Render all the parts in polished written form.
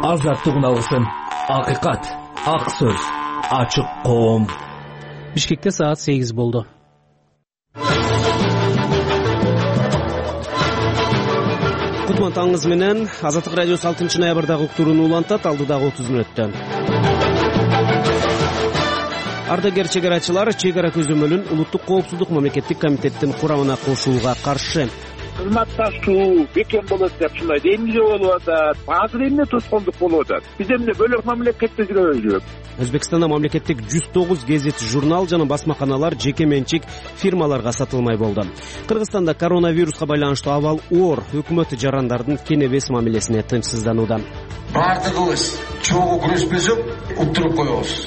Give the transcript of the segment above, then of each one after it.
азаттыгын алсын. Акыйкат, ак сөз, ачык коом. Бишкекте саат 8 болду. Кутман таңыңыз менен Азаттык радиосу 6 ноябрдагы уктурууну улантат. Алдыдагы 30 мүнөттө. Ардагер чегарачылар чегара көзөмөлүн улуттук коопсуздук мамлекеттик комитеттин курамына кошууга каршы. Кызматташуу бекем болот деп ушундай эмне болуп атат? Азыр эмне тоскоолдук болуп атат? Биз эмне бөлөк мамлекетте жүрөбүзбү? Өзбекстанда мамлекеттик 109 гезит, журнал жана басмаканалар жеке менчик фирмаларга сатылмай болду. Кыргызстанда коронавируска байланыштуу абал оор, өкмөт жарандардын кенебес мамилесине тынчсызданууда. Бардыгыбыз чогуу күрөшпөсөк уттуруп коебуз.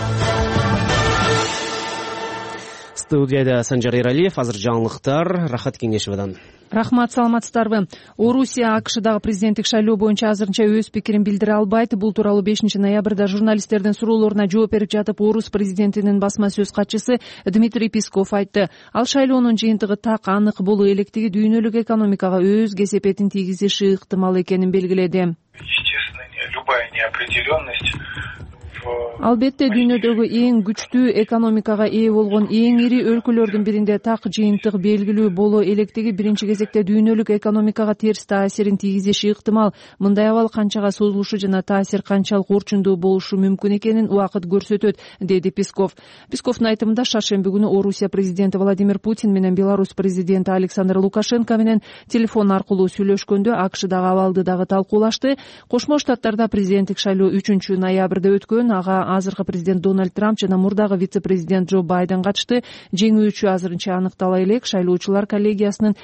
Студияда Санжар Эралиев, азыр жаңылыктар, Рахат Кеңешевадан. Рахмат, саламатсыздарбы. Орусия АКШдагы президенттик шайлоо боюнча азырынча өз пикирин билдире албайт. Бул тууралуу 5 ноябрда журналисттердин суроолоруна жооп берип жатып, Орус президентинин басма сөз катчысы Дмитрий Песков айтты. Ал шайлоонун жыйынтыгы так анык болуу электиги дүйнөлүк экономикага өз кесепетин тийгизиши ыктымал экенин белгиледи. Естественно, любая неопределенность. Албетте дүйнөдөгү эң күчтүү экономикага ээ болгон эң ири өлкөлөрдүн биринде так жыйынтык белгилүү болуу электиги биринчи кезекте дүйнөлүк экономикага терс таасирин тийгизиши ыктымал. Мындай абал канчага созулушу жана таасир канчалык орчундуу болушу мүмкүн экенин убакыт көрсөтөт, деди Песков. Песковдун айтымында шаршемби күнү Орусия президенти Владимир Путин менен Беларусь президенти Александр Лукашенко менен телефон аркылуу сүйлөшкөндө АКШдагы абалды дагы талкуулашты. Кошмо Штаттарда президенттик шайлоо 3 ноябрда өткөн. Ага азыркы президент Дональд Трамп жана мурдагы вице-президент Джо Байден катышты. Жеңүүчү азырынча аныктала элек. Шайлоочулар коллегиясынын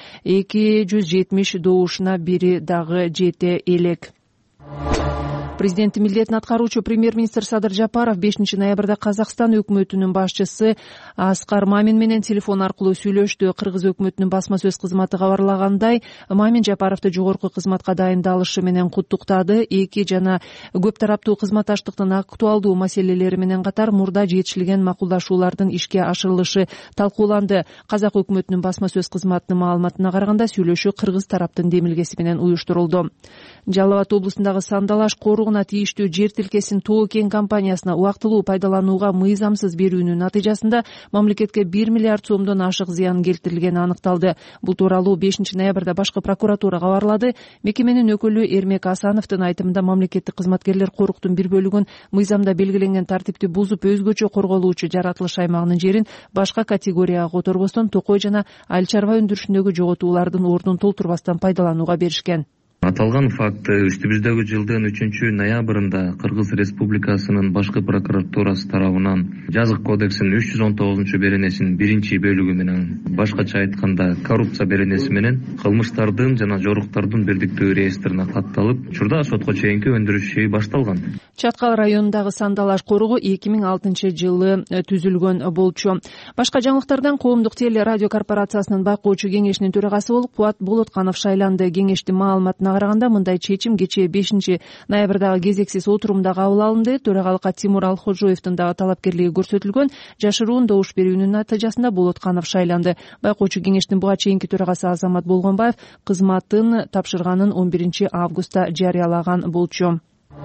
270 добушуна бири дагы жете элек. Президенттин милдетин аткаруучу премьер-министр Садыр Жапаров 5 ноябрда Казакстан өкмөтүнүн башчысы Аскар Мамин менен телефон аркылуу сүйлөштү. Кыргыз өкмөтүнүн басма сөз кызматы кабарлагандай, Мамин Жапаровду жогорку кызматка дайындалышы менен куттуктады. Эки жана көп тараптуу кызматташтыктын актуалдуу маселелери менен катар мурда жетишилген макулдашуулардын ишке ашырылышы талкууланды. Казак өкмөтүнүн басма сөз кызматынын маалыматына караганда, сүйлөшүү кыргыз тараптын демилгеси менен уюштурулду. Жалал Абад облусундагы Сандалаш коругуна тийиштүү жер тилкесин Тоо Кен компаниясына убактылуу пайдаланууга мыйзамсыз берүүнүн натыйжасында мамлекетке 1 миллиард сомдон ашык зыян келтирилгени аныкталды. Бул тууралуу 5 ноябрда башкы прокуратура кабарлады. Мекеменин өкүлү Эрмек Асановдун айтымында, мамлекеттик кызматкерлер коруктун бир бөлүгүн мыйзамда белгиленген тартипти бузуп, өзгөчө корголуучу жаратылыш аймагынын жерин башка категорияга которбостон токой жана айыл чарба өндүрүшүндөгү жоготуулардын ордун толтурбастан пайдаланууга беришкен. Аталган факт үстүбүздөгү жылдын 3 ноябрында Кыргыз Республикасынын башкы прокуратурасы тарабынан жазык кодексинин 319 беренесинин 1-бөлүгү менен, башкача айтканда коррупция беренеси менен кылмыштардын жана жоруктардын бирдиктүү реестрине катталып, учурда сотко чейинки өндүрүш иши башталган. Чаткал районундагы Сандалаш коругу 2006 жылы түзүлгөн болчу. Башка жаңылыктардан коомдук теле радио корпорациясынын байкоочу кеңешинин төрагасы болуп Кубат Болотканов шайланды. Кеңештин маалыматына караганда, мындай чечим кечээ 5 ноябрдагы кезексиз отурумда кабыл алынды. Төрагалыкка Тимур Алхожоевдун дагы талапкерлиги көрсөтүлгөн. Жашыруун добуш берүүнүн натыйжасында Болотканов шайланды. Байкоочу кеңештин буга чейинки төрагасы Азамат Болгонбаев кызматын тапшырганын 11 августта жарыялаган болчу.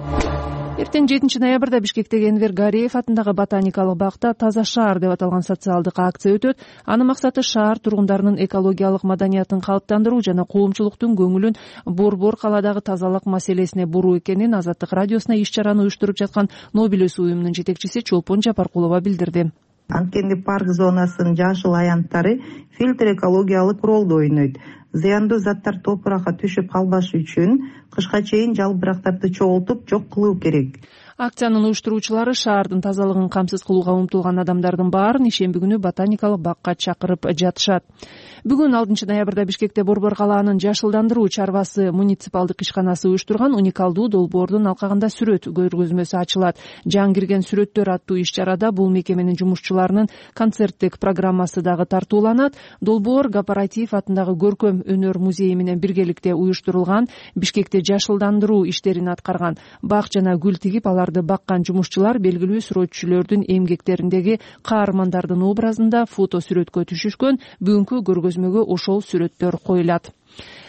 Эртең 7 ноябрда Бишкектеги Энвер Гариев атындагы ботаникалык бакта Таза шаар деп аталган социалдык акция өтөт. Анын максаты шаар тургундарынын экологиялык маданиятын калыптандыруу жана коомчулуктун көңүлүн Борбор каладагы тазалык маселесине буруу экенин Азаттык радиосуна иш-чараны уюштуруп жаткан Нобелес уюмунун жетекчиси Чолпон Жапаркулова билдирди. Анткени парк зонасынын жашыл аянттары фильтр экологиялык ролду ойнойт. Зыяндуу заттар топуракка түшүп калбашы үчүн кышка чейин жалбырактарды чогултуп жок кылуу керек. Акциянын уюштуруучулары шаардын тазалыгын камсыз кылууга умтулган адамдардын баарын ишемби күнү ботаникалык бакка чакырып жатышат. Бүгүн 6 ноябрда Бишкекте Борбор калаанын жашылдандыруу чарбасы муниципалдык ишканасы уюштурган уникалдуу долбоордун алкагында сүрөт көргөзмөсү ачылат. Жан кирген сүрөттөр аттуу иш-чарада бул мекеменин жумушчуларынын концерттик программасы дагы тартууланат. Долбоор Гапаратиев атындагы көркөм өнөр музейи менен биргеликте уюштурулган. Бишкекте жашылдандыруу иштерин аткарган, бак жана гүл тигип аларды баккан жумушчулар белгилүү сүрөтчүлөрдүн эмгектериндеги каармандардын образында фото сүрөткө түшүшкөн. Бүгүнкү көргөзмөгө ошол сүрөттөр коюлат.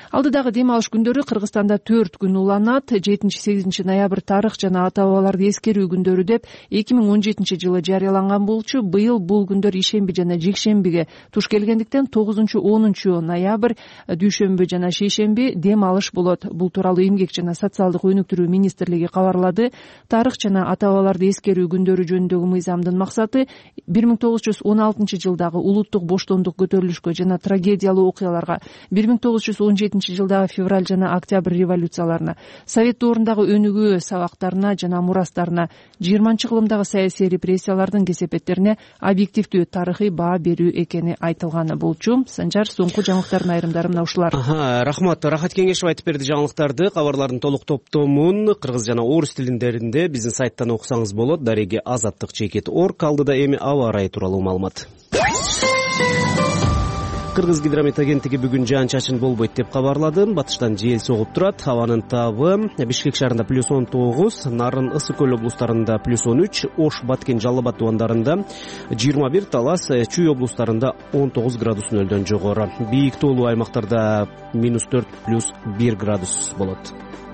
Алдыдагы дем алыш күндөрү Кыргызстанда 4 күн уланат. 7-8 ноябрь тарых жана ата-бабаларды эскерүү күндөрү деп 2017 жылы жарыяланган болчу. Быйыл бул күндөр ишемби жана жекшембиге туш келгендиктен 9-10 ноябрь дүйшөмбү жана шейшемби дем алыш болот. Бул тууралуу Эмгек жана социалдык өнүктүрүү министрлиги кабарлады. Тарых жана ата-бабаларды эскерүү күндөрү жөнүндөгү мыйзамдын максаты 1916 жылдагы улуттук боштондук көтөрүлүшкө жана трагедиялуу окуяларга, 1917 жылдагы февраль жана октябрь революцияларына, совет доорундагы өнүгүү сабактарына жана мурастарына, 20-кылымдагы саясий репрессиялардын кесепеттерине объективдүү тарыхый баа берүү экени айтылганы болчу. Санжар, соңку жаңылыктардын айрымдары мына ушулар. Рахмат. Рахат Кеңешов айтып берди жаңылыктарды. Кабарлардын толук топтомун кыргыз жана орус тилиндеринде биздин сайттан окусаңыз болот. Дареги azаттык.org. Алдыда эми аба ырайы тууралуу маалымат. Кыргыз гидромет агенттиги бүгүн жаан-чачын болбойт деп кабарлады. Батыштан жел согуп турат. Абанын табы Бишкек шаарында +19, Нарын, Ысык көл облустарында +13, Ош, Баткен, Жалал Абад тубандарында 21, Талас, Чүй облустарында 19 градус нөлдөн жогору. Бийик тоолуу аймактарда -4 +1 градус болот.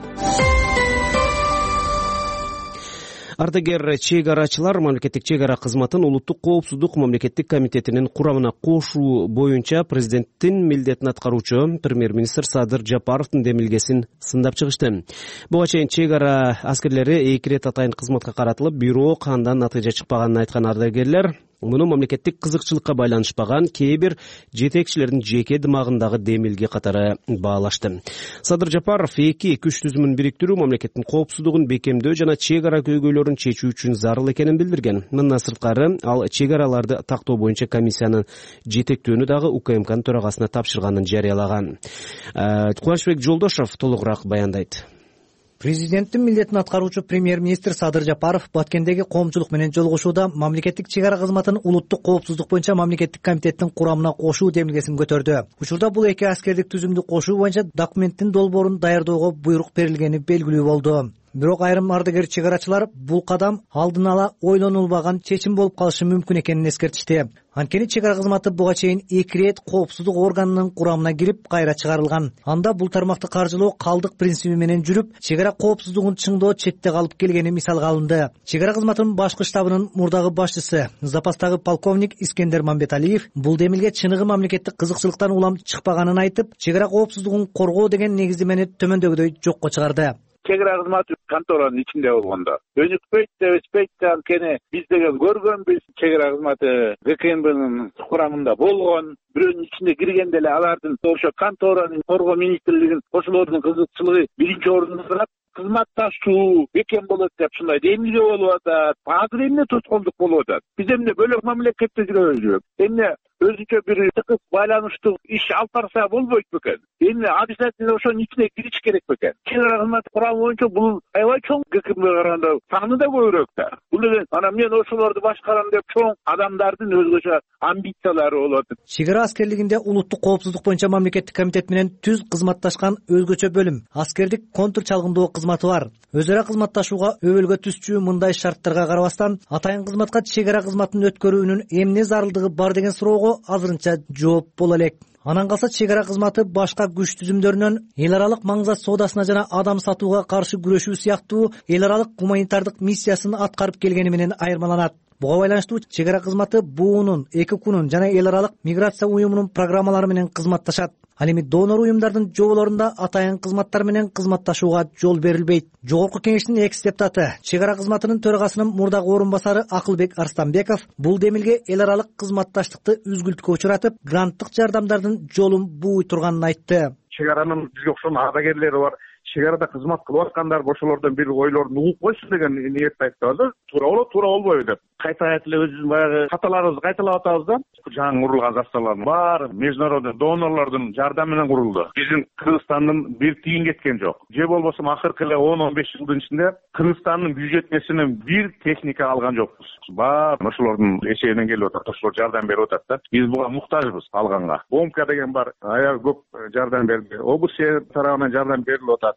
Ардагер чек арачылар мамлекеттик чек ара кызматын улуттук коопсуздук мамлекеттик комитетинин курамына кошуу боюнча президенттин милдетин аткаруучу премьер-министр Садыр Жапаровдун демилгесин сындап чыгышты. Буга чейин чек ара аскерлери 2 рет атайын кызматка каратылып, бирок андан натыйжа чыкпаганын айткан ардагерлер муну мамлекеттик кызыкчылыкка байланышпаган кээ бир жетекчилердин жеке дымагындагы демилге катары баалашты. Садыр Жапаров 2 күч түзүмүн бириктирүү мамлекеттин коопсуздугун бекемдөө жана чек ара көйгөйлөрүн чечүү үчүн зарыл экенин билдирген. Мындан сырткары ал чек араларды тактоо боюнча комиссиянын жетектөөнү дагы УКМКнын төрагасына тапшырганын жарыялаган. Кубанычбек Жолдошов толугураак баяндайт. Президенттин милдетин аткаруучу премьер-министр Садыр Жапаров Баткендеги коомчулук менен жолугушууда мамлекеттик чек ара кызматын улуттук коопсуздук боюнча мамлекеттик комитеттин курамына кошуу демилгесин көтөрдү. Учурда бул 2 аскердик түзүмдү кошуу боюнча документтин долбоорун даярдөөгө буйрук берилгени белгилүү болду. Бирок айрым ардагер чек арачылар бул кадам алдын ала ойлонулбаган чечим болуп калышы мүмкүн экенин эскертишти. Анткени чек ара кызматы буга чейин 2 рет коопсуздук органынын курамына кирип кайра чыгарылган. Анда бул тармакты каржылоо калдык принциби менен жүрүп, чек ара коопсуздугун чыңдоо четте калып келгени мисалга алынды. Чек ара кызматынын башкы штабынын мурдагы башчысы, запастагы полковник Искендер Мамбеталиев бул демилге чыныгы мамлекеттик кызыкчылыктан улам чыкпаганын айтып, чек ара коопсуздугун коргоо деген негиздемени төмөндөгүдөй жокко чыгарды. Чек ара кызматы конторанын ичинде болгондо өнүкпөйт деп эспейт, анткени биз деген көргөнбүз. Чек ара кызматы ГКМБнын курамында болгон, бирөөнүн ичине киргенде эле алардын ошо конторанын коргоо министрлигинин ошолордун кызыкчылыгы биринчи орунда турат. Кызматташуу бекем болот деп ушундай демилге болуп атат. Азыр эмне тоскоолдук болуп атат? Биз эмне бөлөк мамлекетте жүрөбүзбү? Эмне өзүнчө бир тыкыз байланыштуу иш алып барса болбойт бекен? Эмне обязательно ошонун ичине кириш керек бекен? Чек ара кызматы курамы боюнча бул аябай чоң, ГКМБге караганда саны да көбүрөөк да. Бул эми мен ошолорду башкарам деп чоң адамдардын өзгөчө амбициялары болот. Чек ара аскерлигинде улуттук коопсуздук боюнча мамлекеттик комитет менен түз кызматташкан өзгөчө бөлүм, аскердик контур чалгындоо кызматы бар. Өз ара кызматташууга өбөлгө түзчү мындай шарттарга карабастан атайын кызматка чек ара кызматын өткөрүүнүн эмне зарылдыгы бар деген суроого азырынча жооп боло элек. Анан калса чек ара кызматы башка күч түзүмдөрүнөн эл аралык маңзат соодасына жана адам сатууга каршы күрөшүү сыяктуу эл аралык гуманитардык миссиясын аткарып келгени менен айырмаланат. Буга байланыштуу чек ара кызматы буунун, ЭККУнун жана эл аралык миграция уюмунун программалары менен кызматташат. Ал эми донор уюмдардын жоболорунда атайын кызматтар менен кызматташууга жол берилбейт. Жогорку кеңештин экс-депутаты, чек ара кызматынын төрагасынын мурдагы орун басары Акылбек Арстанбеков бул демилге эл аралык кызматташтыкты үзгүлтүккө учуратып, гранттык жардамдардын жолун бууй турганын айтты. Чек аранын бизге окшогон ардагерлери бар. Чек арада кызмат кылып аткандар ошолордон бир ойлорун угуп койсун деген ниетти айтты. Туура болот, туура болбойбу деп. Кайта эле өзүбүздүн баягы каталарыбызды кайталап атабыз да. Жаңы курулган заставалардын баары международный донорлордун жардамы менен курулду. Биздин Кыргызстандын бир тиын кеткен жок. Же болбосо акыркы эле 10-15 жылдын ичинде Кыргызстандын бюджетинен бир техника алган жокпуз. Баары ошолордун эсебинен келип атат, ошолор жардам берип атат да. Биз буга муктажбыз алганга. ОМК деген бар, аябай көп жардам берди. Область тарабынан жардам берилип атат.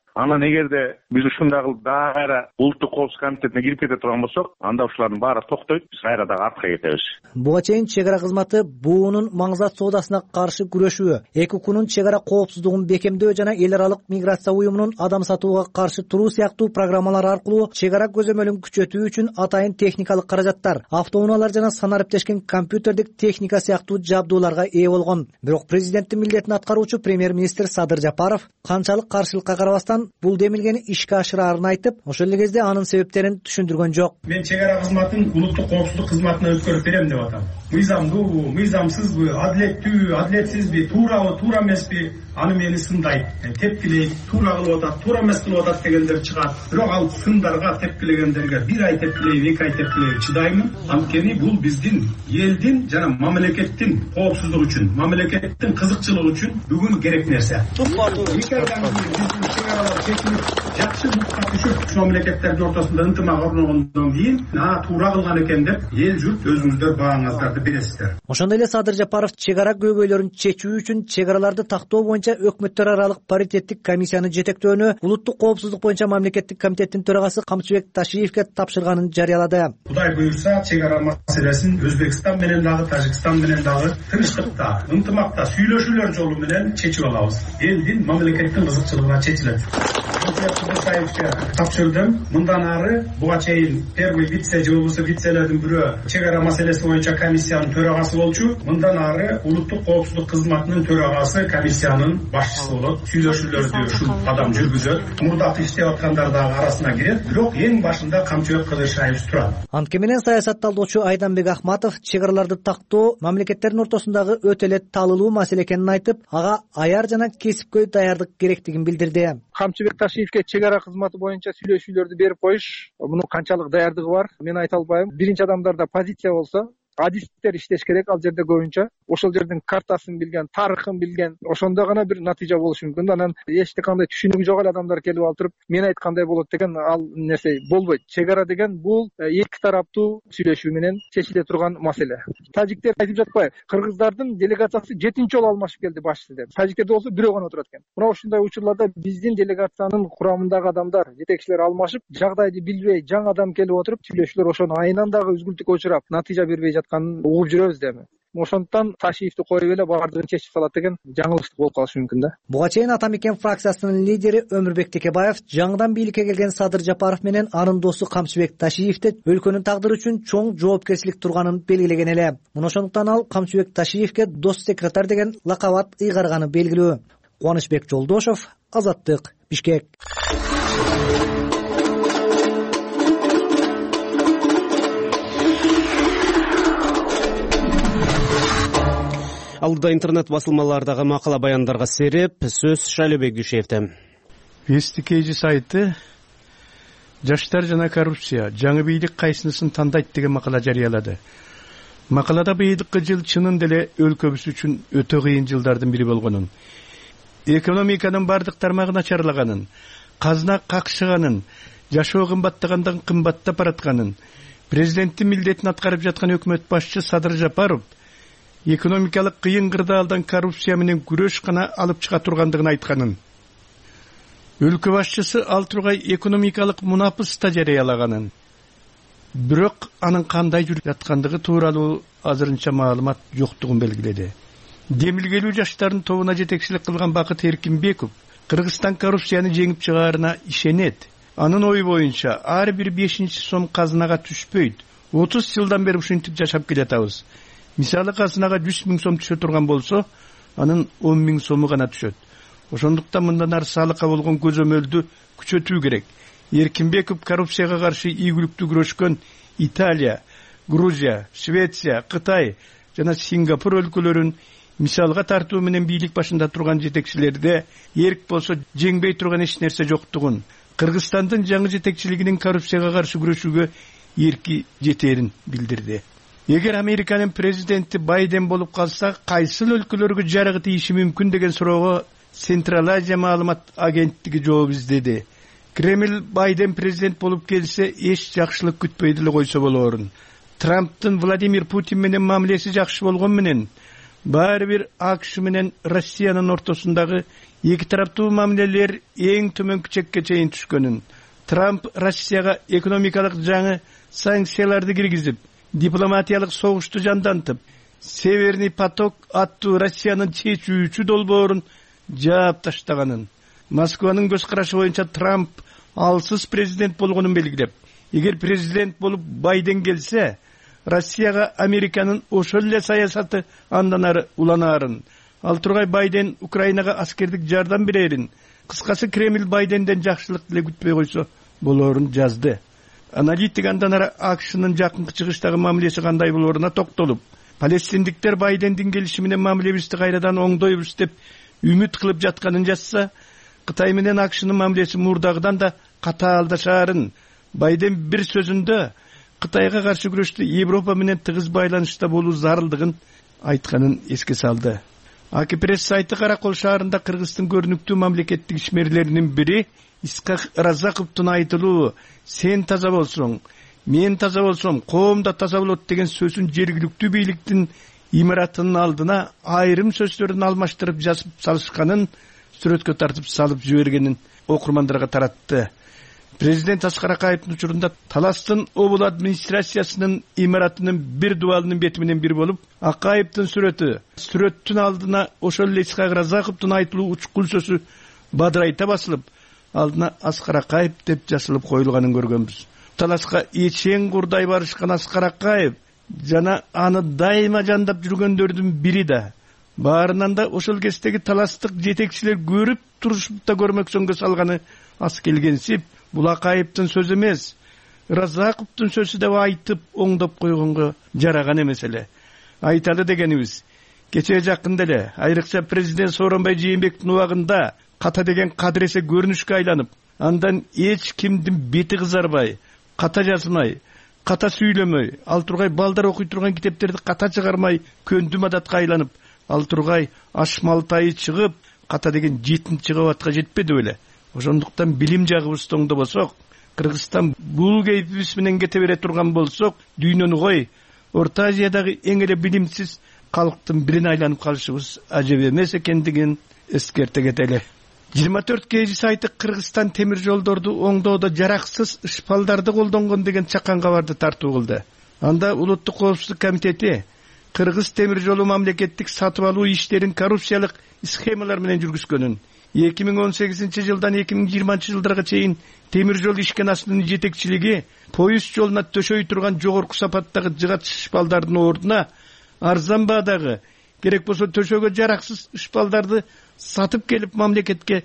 Анан эгерде биз ушундай кылып дагы кайра улуттук коопсуздук комитетине кирип кете турган болсок, анда ушулардын баары токтойт, биз кайра дагы артка кетебиз. Буга чейин чек ара кызматы буунун маңзат соодасына каршы күрөшүү, ЭКУКнун чек ара коопсуздугун бекемдөө жана эл аралык миграция уюмунун адам сатууга каршы туруу сыяктуу программалар аркылуу чек ара көзөмөлүн күчөтүү үчүн атайын техникалык каражаттар, автоунaalар жана санариптешкен компьютердик техника сыяктуу жабдууларга ээ болгон. Бирок президенттин милдетин аткаруучу премьер-министр Садыр Жапаров канчалык каршылыкка карабастан бул демилгени ишке ашыраарын айтып, ошол эле кезде анын себептерин түшүндүргөн жок. Мен чек ара кызматын улуттук коопсуздук кызматына өткөрүп берем деп атам. Мыйзамдуубу, мыйзамсызбы, адилеттүүбү, адилетсизби, туурабы, туура эмеспи, аны мени сындайт, тепкилейт, туура кылып атат, туура эмес кылып атат дегендер чыгат. Бирок ал сындарга, тепкилегендерге 1 ай тепкилейм, 2 ай тепкилейм чыдаймын. Анткени бул биздин элдин жана мамлекеттин коопсуздугу үчүн, мамлекеттин кызыкчылыгы үчүн бүгүн керек нерсе. 2 айдан кийин биздин чек аралар чечилип, жакшы мукка түшүп, мамлекеттердин ортосунда ынтымак орногондон кийин, туура кылган экен деп эл журт өзүңүздөр бааңыздарды бересиздер. Ошондой эле Садыр Жапаров чек ара көйгөйлөрүн чечүү үчүн чек араларды тактоо боюнча өкмөттөр аралык паритеттик комиссияны жетектөөнү улуттук коопсуздук боюнча мамлекеттик комитеттин төрагасы Камчыбек Ташиевке тапшырганын жарыялады. Кудай буйрса, чек ара маселесин Өзбекстан менен дагы, Тажикстан менен дагы тынчтыкта, ынтымакта сүйлөшүүлөр жолу менен чечип алабыз. Элдин, мамлекеттин кызыкчылыгына чечилет. Тапшырдым. Мындан ары буга чейин первый вице же болбосо вицелердин бирөө чек ара маселеси боюнча комиссиянын төрагасы болчу. Мындан ары улуттук коопсуздук кызматынын төрагасы комиссиянын башчысы болот. Сүйлөшүүлөрдү ушул адам жүргүзөт. Мурдакы иштеп аткандар дагы арасына кирет. Бирок эң башында Камчыбек Кыдыршаев турат. Анткени менен саясат талдоочу Айданбек Ахматов чек араларды тактоо мамлекеттердин ортосундагы өтө эле таалылуу маселе экенин айтып, ага аяр жана кесипкөй даярдык керектигин билдирди. Камчыбек Ташиевке чек ара кызматы боюнча сүйлөшүүлөрдү берип коюш, муну канчалык даярдыгы бар, мен айта албайм. Биринчи адамдарда позиция болсо, адистер иштеш керек ал жерде көбүнчө. Ошол жердин картасын билген, тарыхын билген, ошондо гана бир натыйжа болушу мүмкүн. Анан эч кандай түшүнүгү жок эле адамдар келип алып туруп, мен айткандай болот деген ал нерсе болбойт. Чек ара деген бул эки тараптуу сүйлөшүү менен чечиле турган маселе. Тажиктер айтып жатпайбы? Кыргыздардын делегациясы 7-чи жолу алмашып келди башчысы деп. Тажиктерде болсо бирөө гана турат экен. Мына ушундай учурларда биздин делегациянын курамындагы адамдар, жетекчилер алмашып, жагдайды билбей, жаңы адам келип отуруп, сүйлөшүүлөр ошону айынан дагы үзгүлтүккө учурап, натыйжа бербей жатканын угуп жүрөбүз деми. Ошондуктан Ташиевди коюп эле баардыгын чечип салат деген жаңылыштык болуп калышы мүмкүн да. Буга чейин Атамекен фракциясынын лидери Өмүрбек Текебаев жаңыдан бийликке келген Садыр Жапаров менен анын досу Камчыбек Ташиевде өлкөнүн тагдыры үчүн чоң жоопкерчилик турганын белгилеген эле. Мына ошондуктан ал Камчыбек Ташиевке дос секретарь деген лакабат ыйгарганы белгилүү. Кубанычбек Жолдошов, Азаттык, Бишкек. Алдыда интернет басылмалардагы макала баяндарга сереп сөз Шайлебек Дүйшевде. Вестикейжи сайты жаштар жана коррупция жаңы бийлик кайсынысын тандайт деген макала жарыялады. Макалада быйылкы жыл чынын деле өлкөбүз үчүн өтө кыйын жылдардын бири болгонун, экономиканын бардык тармагын ачарлаганын, казына какшыганын, жашоо кымбаттагандан кымбаттап баратканын, президенттин милдетин аткарып жаткан өкмөт башчы Садыр Жапаров экономикалык кыйын кырдаалдан коррупция менен күрөш гана алып чыга тургандыгын айтканын, өлкө башчысы ал тургай экономикалык мунапыс да жарыялаганын, бирок анын кандай жүрүп жаткандыгы тууралуу азырынча маалымат жоктугун белгиледи. Демилгелүү жаштардын тобуна жетекчилик кылган Бакыт Эркинбеков Кыргызстан коррупцияны жеңип чыгаарына ишенет. Анын ою боюнча ар бир 5 сом казынага түшпөйт. 30 жылдан бери ушинтип жашап келатабыз. Мисалы казынага 100 000 сом түшө турган болсо, анын 10 000 сому гана түшөт. Ошондуктан мындан ары салыкка болгон көзөмөлдү күчөтүү керек. Эркинбеков коррупцияга каршы ийгиликтүү күрөшкөн Италия, Грузия, Швеция, Кытай жана Сингапур өлкөлөрүн мисалга тартуу менен бийлик башында турган жетекчилерде эрк болсо жеңбей турган эч нерсе жоктугун, Кыргызстандын жаңы жетекчилигинин коррупцияга каршы күрөшүүгө эрки жетерин билдирди. Эгер Американын президенти Байден болуп калса, кайсыл өлкөлөргө жарыгы тийиши мүмкүн деген суроого Централ Азия маалымат агенттиги жооп издеди. Кремль Байден президент болуп келсе, эч жакшылык күтпөй деле койсо болоорун. Трамптын Владимир Путин менен мамилеси жакшы болгон менен баары бир АКШ менен Россиянын ортосундагы эки тараптуу мамилелер эң төмөнкү чекке чейин түшкөнүн, Трамп Россияга экономикалык жаңы санкцияларды киргизип, дипломатиялык согушту жандантып, Северный поток аттуу Россиянын чечүүчү долбоорун жаап таштаганын, Москванын көз карашы боюнча Трамп алсыз президент болгонун белгилеп, эгер президент болуп Байден келсе, Россияга Американын ошол эле саясаты андан ары уланаарын, ал тургай Байден Украинага аскердик жардам берерин, кыскасы Кремль Байденден жакшылык деле күтпөй койсо болоорун жазды. Аналитик андан ары АКШнын жакынкы чыгыштагы мамилеси кандай болооруна токтолуп, палестиндиктер Байдендин келиши менен мамилебизди кайрадан оңдойбуз деп үмүт кылып жатканын жазса, Кытай менен АКШнын мамилеси мурдагыдан да катаалдашаарын, Байден бир сөзүндө Кытайга каршы күрөштү Европа менен тыгыз байланышта болуу зарылдыгын айтканын эске салды. АК-пресс сайты Каракол шаарында Кыргыздын көрүнүктүү мамлекеттик ишмерлеринин бири Исхак Разаковдун айтылуу "Сен таза болсоң, мен таза болсом, коом да таза болот" деген сөзүн жергиликтүү бийликтин имаратынын алдына айрым сөздөрүн алмаштырып жазып салышканын сүрөткө тартып салып жибергенин окурмандарга таратты. Президент Аскар Акаевдин учурунда Таластын обул администрациясынын имаратынын бир дубалынын бети менен бир болуп, Акаевдин сүрөттүн алдына ошол эле Исхак Разаковдун айтылуу учкул сөзү бадырайта басылып, алдына Аскар Акаев деп жазылып коюлганын көргөнбүз. Таласка эчең курдай барышкан Аскар Акаев жана аны дайыма жандап жүргөндөрдүн бири да. Баарынан да ошол кездеги таластык жетекчилер көрүп турушуп да көрмөксөнгө салганы аз келгенсип, бул Акаевдин сөзү эмес, Разаковдун сөзү деп айтып оңдоп койгонго жараган эмес эле. Айталы дегенибиз, кечээ жакында эле айрыкча президент Сооронбай Жээнбековдун убагында ката деген кадыресе көрүнүшкө айланып, андан эч кимдин бети кызарбай, ката жазмай, ката сүйлөмөй, ал тургай балдар окуй турган китептерди ката чыгармай көндүм адатка айланып, ал тургай ашмалтайы чыгып, ката деген 7-чи кабатка жетпеди беле. Ошондуктан билим жагыбызды оңдобосок, Кыргызстан бул кейпибиз менен кете бере турган болсок, дүйнөнү кой, Орто Азиядагы эң эле билимсиз калктын бирине айланып калышыбыз ажеп эмес экендигин эскерте кетели. 24 KG сайты Кыргызстан темир жолдорду оңдоодо жараксыз ышпалдарды колдонгон деген чакан кабарды тартуу кылды. Анда Улуттук коопсуздук комитети Кыргыз темир жолу мамлекеттик сатып алуу иштерин коррупциялык схемалар менен жүргүзгөнүн, 2018-жылдан 2020-жылдарга чейин темир жол ишканасынын жетекчилиги поезд жолуна төшөй турган жогорку сапаттагы жыгач ышпалдардын ордуна арзан баадагы, керек болсо төшөгө жараксыз ышпалдарды сатып келип мамлекетке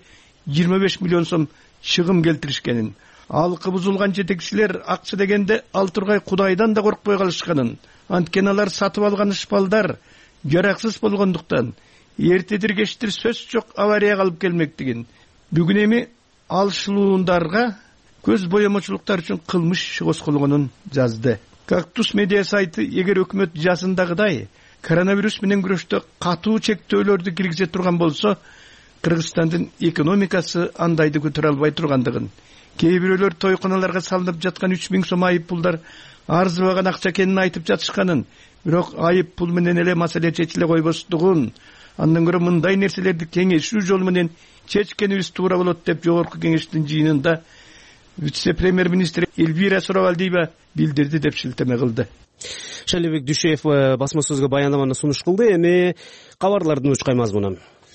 25 миллион сом чыгым келтиришкенин, алкы бузулган жетекчилер акча дегенде ал тургай Кудайдан да коркпой калышканын, анткени алар сатып алган ышпалдар жараксыз болгондуктан эртедир кечтир сөз жок аварияга алып келмектигин, бүгүн эми алышылуундарга көз боемочулуктар үчүн кылмыш козголгонун жазды. Кактус медиа сайты эгер өкмөт жазындагыдай коронавирус менен күрөштө катуу чектөөлөрдү киргизе турган болсо, Кыргызстандын экономикасы андайды көтөрө албай тургандыгын, кээ бирөөлөр тойканаларга салынып жаткан 3000 сом айып пулдар арзыбаган акча экенин айтып жатышканын, бирок айып пул менен эле маселе чечиле койбостугун, андан көрө мындай нерселерди кеңешүү жолу менен чечкенибиз туура болот деп жогорку кеңештин жыйынында вице-премьер-министр Эльвира Суравалдиева билдирди деп шилтеме кылды. Шалибек Дүйшеев басма сөзгө баяндаманы сунуш кылды. Эми кабарлардын учкай мазмуну.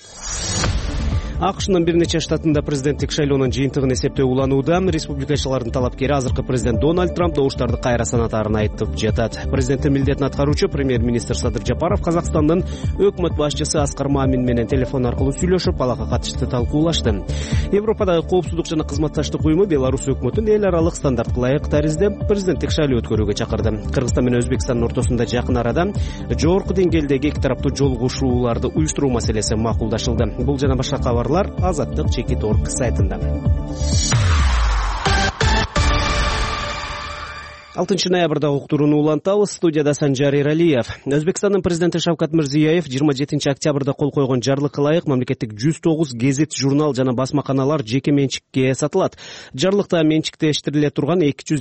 АКШнын бир нече штатында президенттик шайлоонун жыйынтыгын эсептөө уланууда. Республикачылардын талапкери азыркы президент Дональд Трамп добуштарды кайра санатаарын айтып жатат. Президенттин милдетин аткаруучу премьер-министр Садыр Жапаров Казакстандын өкмөт башчысы Аскар Мамин менен телефон аркылуу сүйлөшүп, алага катышты талкуулашты. Европадагы коопсуздук жана кызматташтык уюму Беларусь өкмөтүн эл аралык стандартка ылайык таризде президенттик шайлоо өткөрүүгө чакырды. Кыргызстан менен Өзбекстандын ортосунда жакын арада жогорку деңгээлдеги эки тараптуу жолугушууларды уюштуруу маселеси макулдашылды. Бул жана башка кабарлар Азаттык Чекит.орг сайтында. 6 ноябрда уктурууну улантабыз. Студияда Санжар Эралиев. Өзбекстандын президенти Шавкат Мирзиёев 27 октябрда кол койгон жарлыкка ылайык мамлекеттик 109 гезит, журнал жана басмаканалар жеке менчикке сатылат. Жарлыкта менчиктештириле турган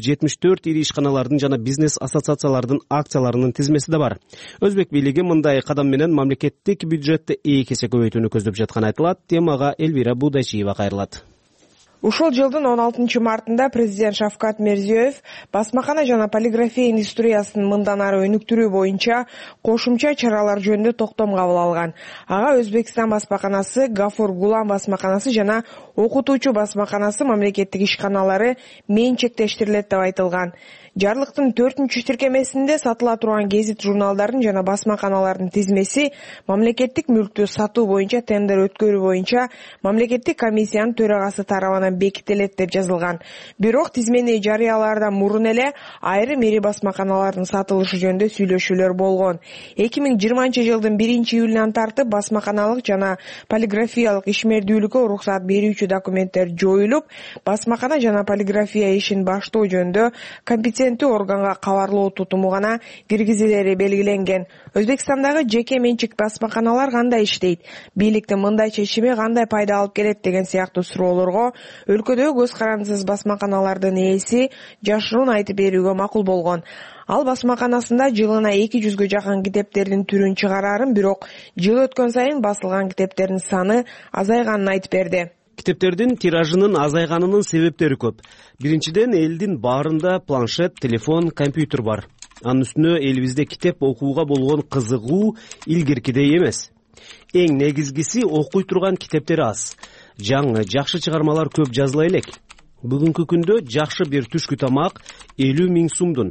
274 ири ишканалардын жана бизнес ассоциациялардын акцияларынын тизмеси да бар. Өзбек бийлиги мындай кадам менен мамлекеттик бюджетти 2 эсе көбөйтүүнү көздөп жатканы айтылат. Темага Элвира Будайчиева кайрылат. Ушул жылдын 16 мартында президент Шавкат Мирзиёев басмакана жана полиграфия индустриясын мындан ары өнүктүрүү боюнча кошумча чаралар жөнүндө токтом кабыл алган. Ага Өзбекстан басмаканасы, Гафур Гулам басмаканасы жана окутуучу басмаканасы мамлекеттик ишканалары менчиктештирилет деп айтылган. Жарлыктын 4-тиркемесинде сатыла турган гезит, журналдардын жана басмаканалардын тизмеси мамлекеттик мүлктү сатуу боюнча тендер өткөрүү боюнча мамлекеттик комиссиянын төрагасы тарабынан бекитилет деп жазылган. Бирок тизмени жарыялаардан мурун эле айрым ири басмаканалардын сатылышы жөнүндө сүйлөшүүлөр болгон. 2020 жылдын 1-июлунан тартып басмаканалык жана полиграфиялык ишмердүүлүккө уруксат берүүчү документтер жоюлуп, басмакана жана полиграфия ишин баштоо жөнүндө компетенттүү органга кабарлоо тутуму гана киргизилери белгиленген. Өзбекстандагы жеке менчик басмаканалар кандай иштейт? Бийликтин мындай чечими кандай пайда алып келет деген сыяктуу суроолорго өлкөдөгү көз карандысыз басмаканалардын ээси жашыруун айтып берүүгө макул болгон. Ал басмаканасында жылына 200-гө жакын китептердин түрүн чыгарарын, бирок жыл өткөн сайын басылган китептердин саны азайганын айтып берди. Китептердин тиражынын азайганынын себептери көп. Биринчиден, элдин баарында планшет, телефон, компьютер бар. Анын үстүнө элибизде китеп окууга болгон кызыгуу илгеркидей эмес. Эң негизгиси, окуй турган китептер аз. Жаңы, жакшы чыгармалар көп жазыла элек. Бүгүнкү күндө жакшы бир түшкү тамак 50 000 сумдун,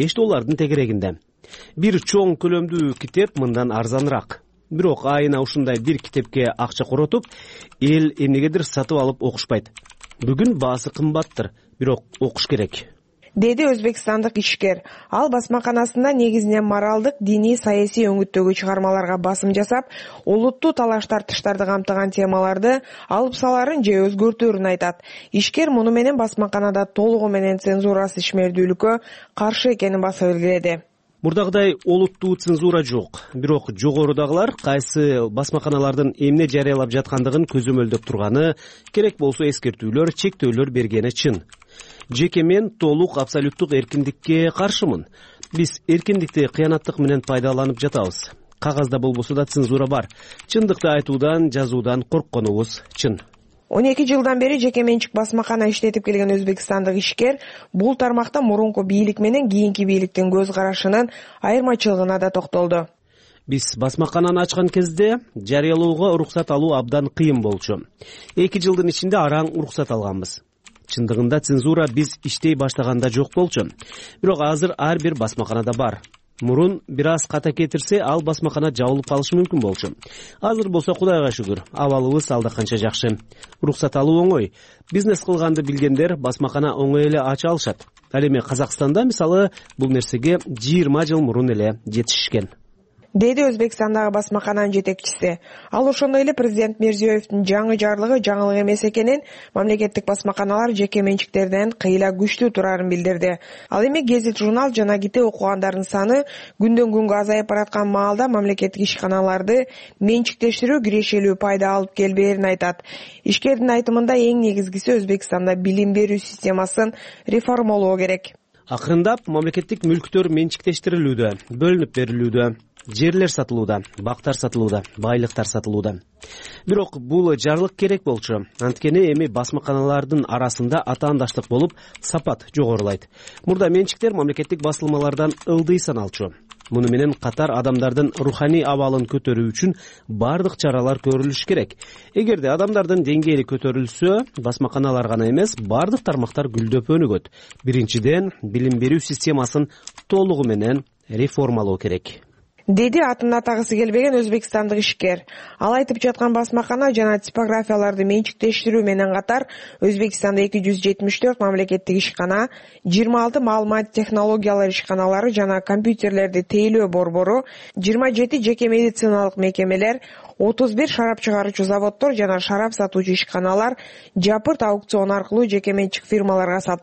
$5 тегерегинде. Бир чоң көлөмдүү китеп мындан арзаныраак. Бирок айына ушундай бир китепке акча коротуп, эл эмнегедир сатып алып окушпайт. Бүгүн баасы кымбаттыр, бирок окуш керек. Деди өзбекстандык ишкер. Ал басмаканасында негизинен моралдык, диний, саясий өңүттөгү чыгармаларга басым жасап, олуттуу талаш-тартыштарды камтыган темаларды алып саларын же өзгөртөөрүн айтат. Ишкер муну менен басмаканада толугу менен цензурасыз ишмердүүлүккө каршы экенин баса белгиледи. Мурдагыдай олуттуу цензура жок. Бирок жогорудагылар кайсы басмаканалардын эмне жарыялап жаткандыгын көзөмөлдөп турганы, керек болсо эскертүүлөр, чектөөлөр бергени чын. Жеке мен толук абсолюттук эркиндикке каршымын. Биз эркиндикти кыянаттык менен пайдаланып жатабыз. Кагазда болбосо да цензура бар. Чындыкты айтуудан, жазуудан коркконубуз чын. 12 жылдан бери жеке менчик басмакана иштетип келген өзбекстандык ишкер бул тармакта мурунку бийлик менен кийинки бийликтин көз карашынын айырмачылыгына да токтолду. Биз басмакананы ачкан кезде жарыялоого уруксат алуу абдан кыйын болчу. 2 жылдын ичинде араң уруксат алганбыз. Чындыгында цензура биз иштей баштаганда жок болчу. Бирок азыр ар бир басмаканада бар. Мурун бир аз ката кетирсе, ал басмакана жабылып калышы мүмкүн болчу. Азыр болсо Кудайга шүгүр, абалыбыз алда канча жакшы. Уруксат алуу оңой. Бизнес кылганды билгендер басмакана оңой эле ача алышат. Ал эми Казакстанда мисалы бул нерсеге 20 жыл мурун эле жетишишкен. Деди Өзбекстандагы басмакананын жетекчиси. Ал ошондой эле президент Мирзиёевдин жаңы жарлыгы жаңылык эмес экенин, мамлекеттик басмаканалар жеке менчиктерден кыйла күчтүү турарын билдирди. Ал эми гезит, журнал жана китеп окугандардын саны күндөн күнгө азайып бараткан маалда мамлекеттик ишканаларды менчиктештирүү кирешелүү пайда алып келбээрин айтат. Ишкердин айтымында эң негизгиси Өзбекстанда билим берүү системасын реформалоо керек. Акырындап мамлекеттик мүлктөр менчиктештирилүүдө, бөлүнүп берилүүдө. Жерлер сатылууда, бактар сатылууда, байлыктар сатылууда. Бирок бул жарлык керек болчу. Анткени эми басмаканалардын арасында атаандаштык болуп, сапат жогорулайт. Мурда менчиктер мамлекеттик басылмалардан ылдый саналчу. Муну менен катар адамдардын руханий абалын көтөрүү үчүн бардык чаралар көрүлүш керек. Эгерде адамдардын деңгээли көтөрүлсө, басмаканалар гана эмес, бардык тармактар гүлдөп өнүгөт. Биринчиден, билим берүү системасын толугу менен реформалоо керек. Деди атын атагысы келбеген өзбекстандык ишкер. Ал айтып жаткан басмакана жана типографияларды менчиктештирүү менен катар Өзбекстанда 274 мамлекеттик ишкана, 26 маалымат технологиялар ишканалары жана компьютерлерди тейлөө борбору, 27 жеке медициналык мекемелер, 31 шарап чыгаруучу заводдор жана шарап сатуучу ишканалар жапырт аукцион аркылуу жеке менчик фирмаларга сатылат.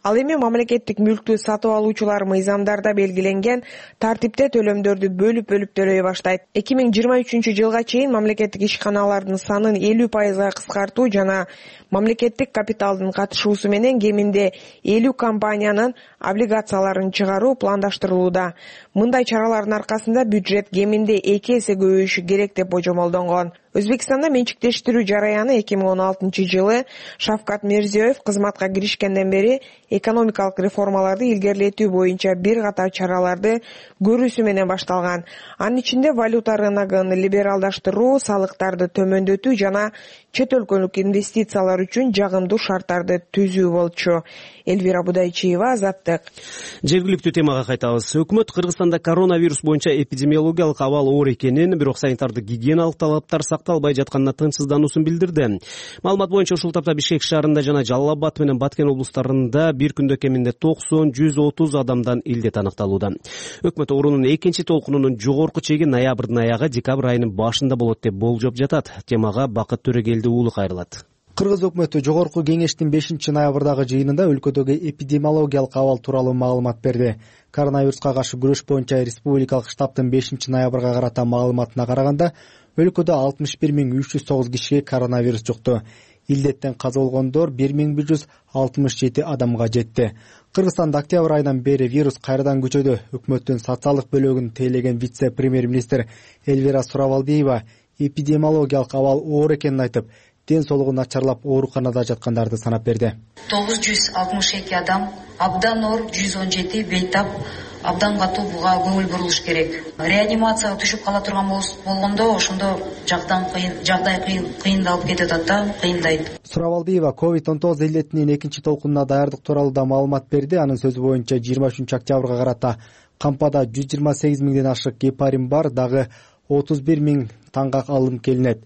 Ал эми мамлекеттик мүлктү сатып алуучулар мыйзамдарда белгиленген тартипте төлөмдөрдү бөлүп төлөй баштайт. 2023 жылга чейин мамлекеттик ишканалардын санын 50%га кыскартуу жана мамлекеттик капиталдын катышуусу менен кеминде 50 компаниянын облигацияларын чыгаруу пландаштырылууда. Мындай чаралардын аркасында бюджет кеминде 2 эсе көбөйүшү керек деп божомолдонгон. Өзбекстанда менчиктештирүү жараяны 2016 жылы Шавкат Мирзиёев кызматка киришкенден бери экономикалык реформаларды илгерилетүү боюнча бир катар чараларды көрүүсү менен башталган. Анын ичинде валюта рыногун либералдаштыруу, салыктарды төмөндөтүү жана чет өлкөлүк инвестициялар үчүн жагымдуу шарттарды түзүү болчу. Элвира Будайчиева, Азаттык. Жергиликтүү темага кайтабыз. Өкмөт Кыргызстанда коронавирус боюнча эпидемиологиялык абал оор экенин, бирок санитардык гигиеналык талаптар сакталбай жатканына тынчсыздануусун билдирди. Маалымат боюнча ушул тапта Бишкек шаарында жана Жалал Абад менен Баткен облустарында бир күндө кеминде 90-130 адамдан илдет аныкталууда. Өкмөт оорунун экинчи толкунунун жогорку чеги ноябрдын аягы, декабрь айынын башында болот деп болжоп жатат. Темага Бакыт Төрөгелди уулу кайрылат. Кыргыз өкмөтү жогорку кеңештин 5-ноябрдагы жыйынында өлкөдөгү эпидемиологиялык абал тууралуу маалымат берди. Коронавируска каршы күрөш боюнча республикалык штабтын 5-ноябрга карата маалыматына караганда, өлкөдө 61.309 кишиге коронавирус жукту. Илдеттен каза болгондор 1167 адамга жетти. Кыргызстанда октябрь айынан бери вирус кайрадан күчөдү. Өкмөттүн социалдык бөлөгүн тейлеген вице-премьер-министр Элвира Суравалдиева эпидемиологиялык абал оор экенин айтып, ден соолугу начарлап ооруканада жаткандарды санап берди. 962 адам абдан оор, 117 бейтап, абдан катуу, буга көңүл бурулуш керек. Реанимацияга түшүп кала турган болгондо ошондо жагдай кыйындалып кетип атат да, кыйындайт. Суравалдиева COVID-19 илдетинин экинчи толкунуна даярдык тууралуу да маалымат берди. Анын сөзү боюнча 23 октябрга карата кампада 128 миңден ашык гепарин бар, дагы 31 миң таңгак алым келинет.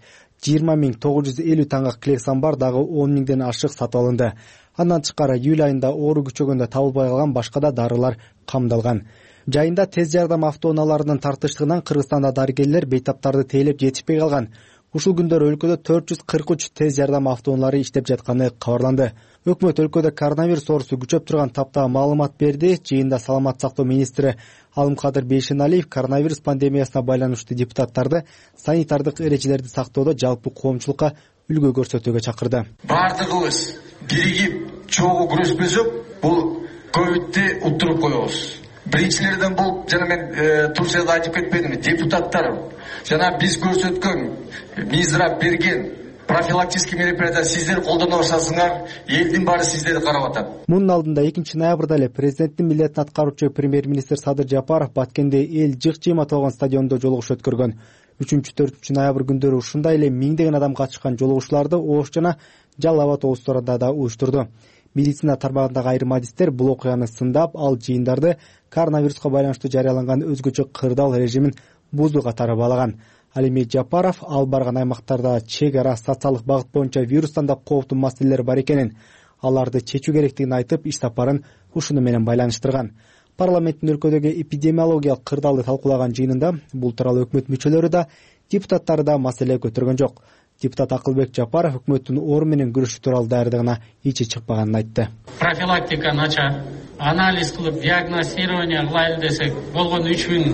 20.950 таңгак клексан бар, дагы 10 миңден ашык сатып алынды. Андан тышкары июль айында оору күчөгөндө табылбай калган башка да дарылар камдалган. Жайында тез жардам автоунааларынын тартыштыгынан Кыргызстанда дарыгерлер бейтаптарды тейлеп жетишпей калган. Ушул күндөрү өлкөдө 443 тез жардам автоунаалары иштеп жатканы кабарланды. Өкмөт өлкөдө коронавирус оорусу күчөп турган тапта маалымат берди. Жыйында саламат сактоо министри Алымкадыр Бейшеналиев коронавирус пандемиясына байланыштуу депутаттарды санитардык эрежелерди сактоодо жалпы коомчулукка үлгү көрсөтүүгө чакырды. Бардыгыбыз биригип чогуу күрөшпөсөк, бул ковидти уттуруп коебуз. Биринчилерден бул жана мен Турцияда айтып кетпедимби, депутаттар жана биз көрсөткөн, мизрап берген профилактический мероприятия сиздер колдоно баштасыңар, элдин баары сиздерди карап атат. Мунун алдында 2-ноябрда эле президенттин милдетин аткаруучу премьер-министр Садыр Жапаров Баткенде эл жык-жыйма толгон стадиондо жолугуш өткөргөн. 3-4 ноябрь күндөрү ушундай эле миңдеген адам катышкан жолугушларды Ош жана Жалал Абад облустарында да уюштурду. Медицина тармагындагы айрым адистер бул окуяны сындап, ал жыйындарды коронавируска байланыштуу жарыяланган өзгөчө кырдаал режимин бузуу катары баалаган. Ал эми Жапаров ал барган аймактарда чек ара социалдык багыт боюнча вирустан да кооптуу маселелер бар экенин, аларды чечүү керектигин айтып, иш сапарын ушуну менен байланыштырган. Парламенттин өлкөдөгү эпидемиологиялык кырдаалды талкуулаган жыйынында бул тууралуу өкмөт мүчөлөрү да, депутаттары да маселе көтөргөн жок. Депутат Акылбек Жапаров өкмөттүн оору менен күрөшүү тууралуу даярдыгына ичи чыкпаганын айтты. Профилактика начар, анализ кылып диагностирование кылайлы десек, болгон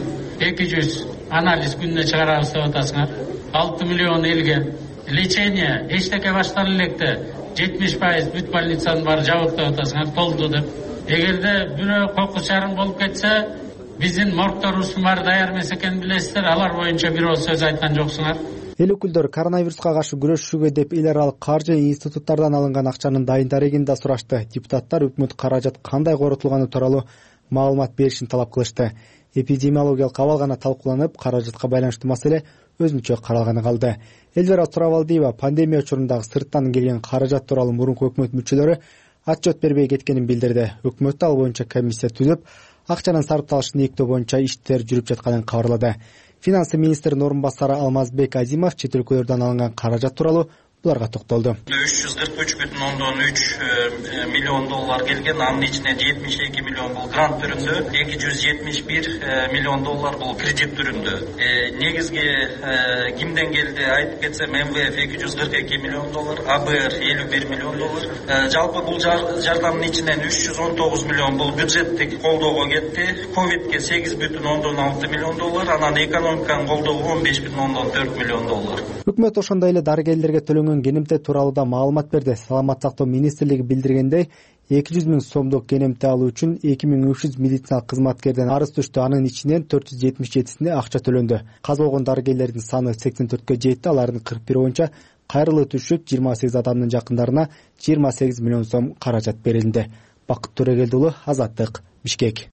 3200 анализ күнүнө чыгарабыз деп атасыңар. 6 миллион элге лечение эчтеке башталып электе 70% бүт больницанын баары жабык деп атасыңар, толду деп. Эгерде бирөө кокус чарым болуп кетсе, биздин моргторубуздун баары даяр эмес экенин билесиздер, алар боюнча бирөө сөз айткан жоксуңар. Эл өкүлдөрү коронавируска каршы күрөшүүгө деп эл аралык каржы институттардан алынган акчанын дайын дарегин да сурашты. Депутаттар өкмөт каражат кандай коротулганы тууралуу маалымат беришин талап кылышты. Эпидемиологиялык абал гана талкууланып, каражатка байланыштуу маселе өзүнчө каралганы калды. Элвира Суравалдиева пандемия учурундагы сырттан келген каражат тууралуу мурунку өкмөт мүчөлөрү отчет бербей кеткенин билдирди. Өкмөттө ал боюнча комиссия түзүп, акчанын сарпталышын ийиктөө боюнча иштер жүрүп жатканын кабарлады. Финансы министринин орун басары Алмазбек Азимов чет өлкөлөрдөн алынган каражат тууралуу буларга токтолду. 343,3 миллион доллар келген, анын ичинен 72 миллион бул грант түрүндө, 271 миллион доллар бул кредит түрүндө. Негизги кимден келди айтып кетсем, МВФ 242 миллион доллар, АБР 51 миллион доллар. Жалпы бул жардамдын ичинен 319 миллион бул бюджеттик колдоого кетти. Ковидке 8,6 миллион доллар, анан экономиканын колдоого 15,4 миллион доллар. Өкмөт ошондой эле дарыгерлерге төлөнгөн кенемте тууралуу да маалымат берди. Саламат сактоо министрлиги билдиргендей, 200 миң сомдук кенемте алуу үчүн 2300 медициналык кызматкерден арыз түштү. Анын ичинен 477сине акча төлөндү. Каза болгон дарыгерлердин саны 84кө жетти. Алардын 41 боюнча кайрылуу түшүп, 28 адамдын жакындарына 28 миллион сом каражат берилди. Бакыт Төрөгелди уулу, Азаттык, Бишкек.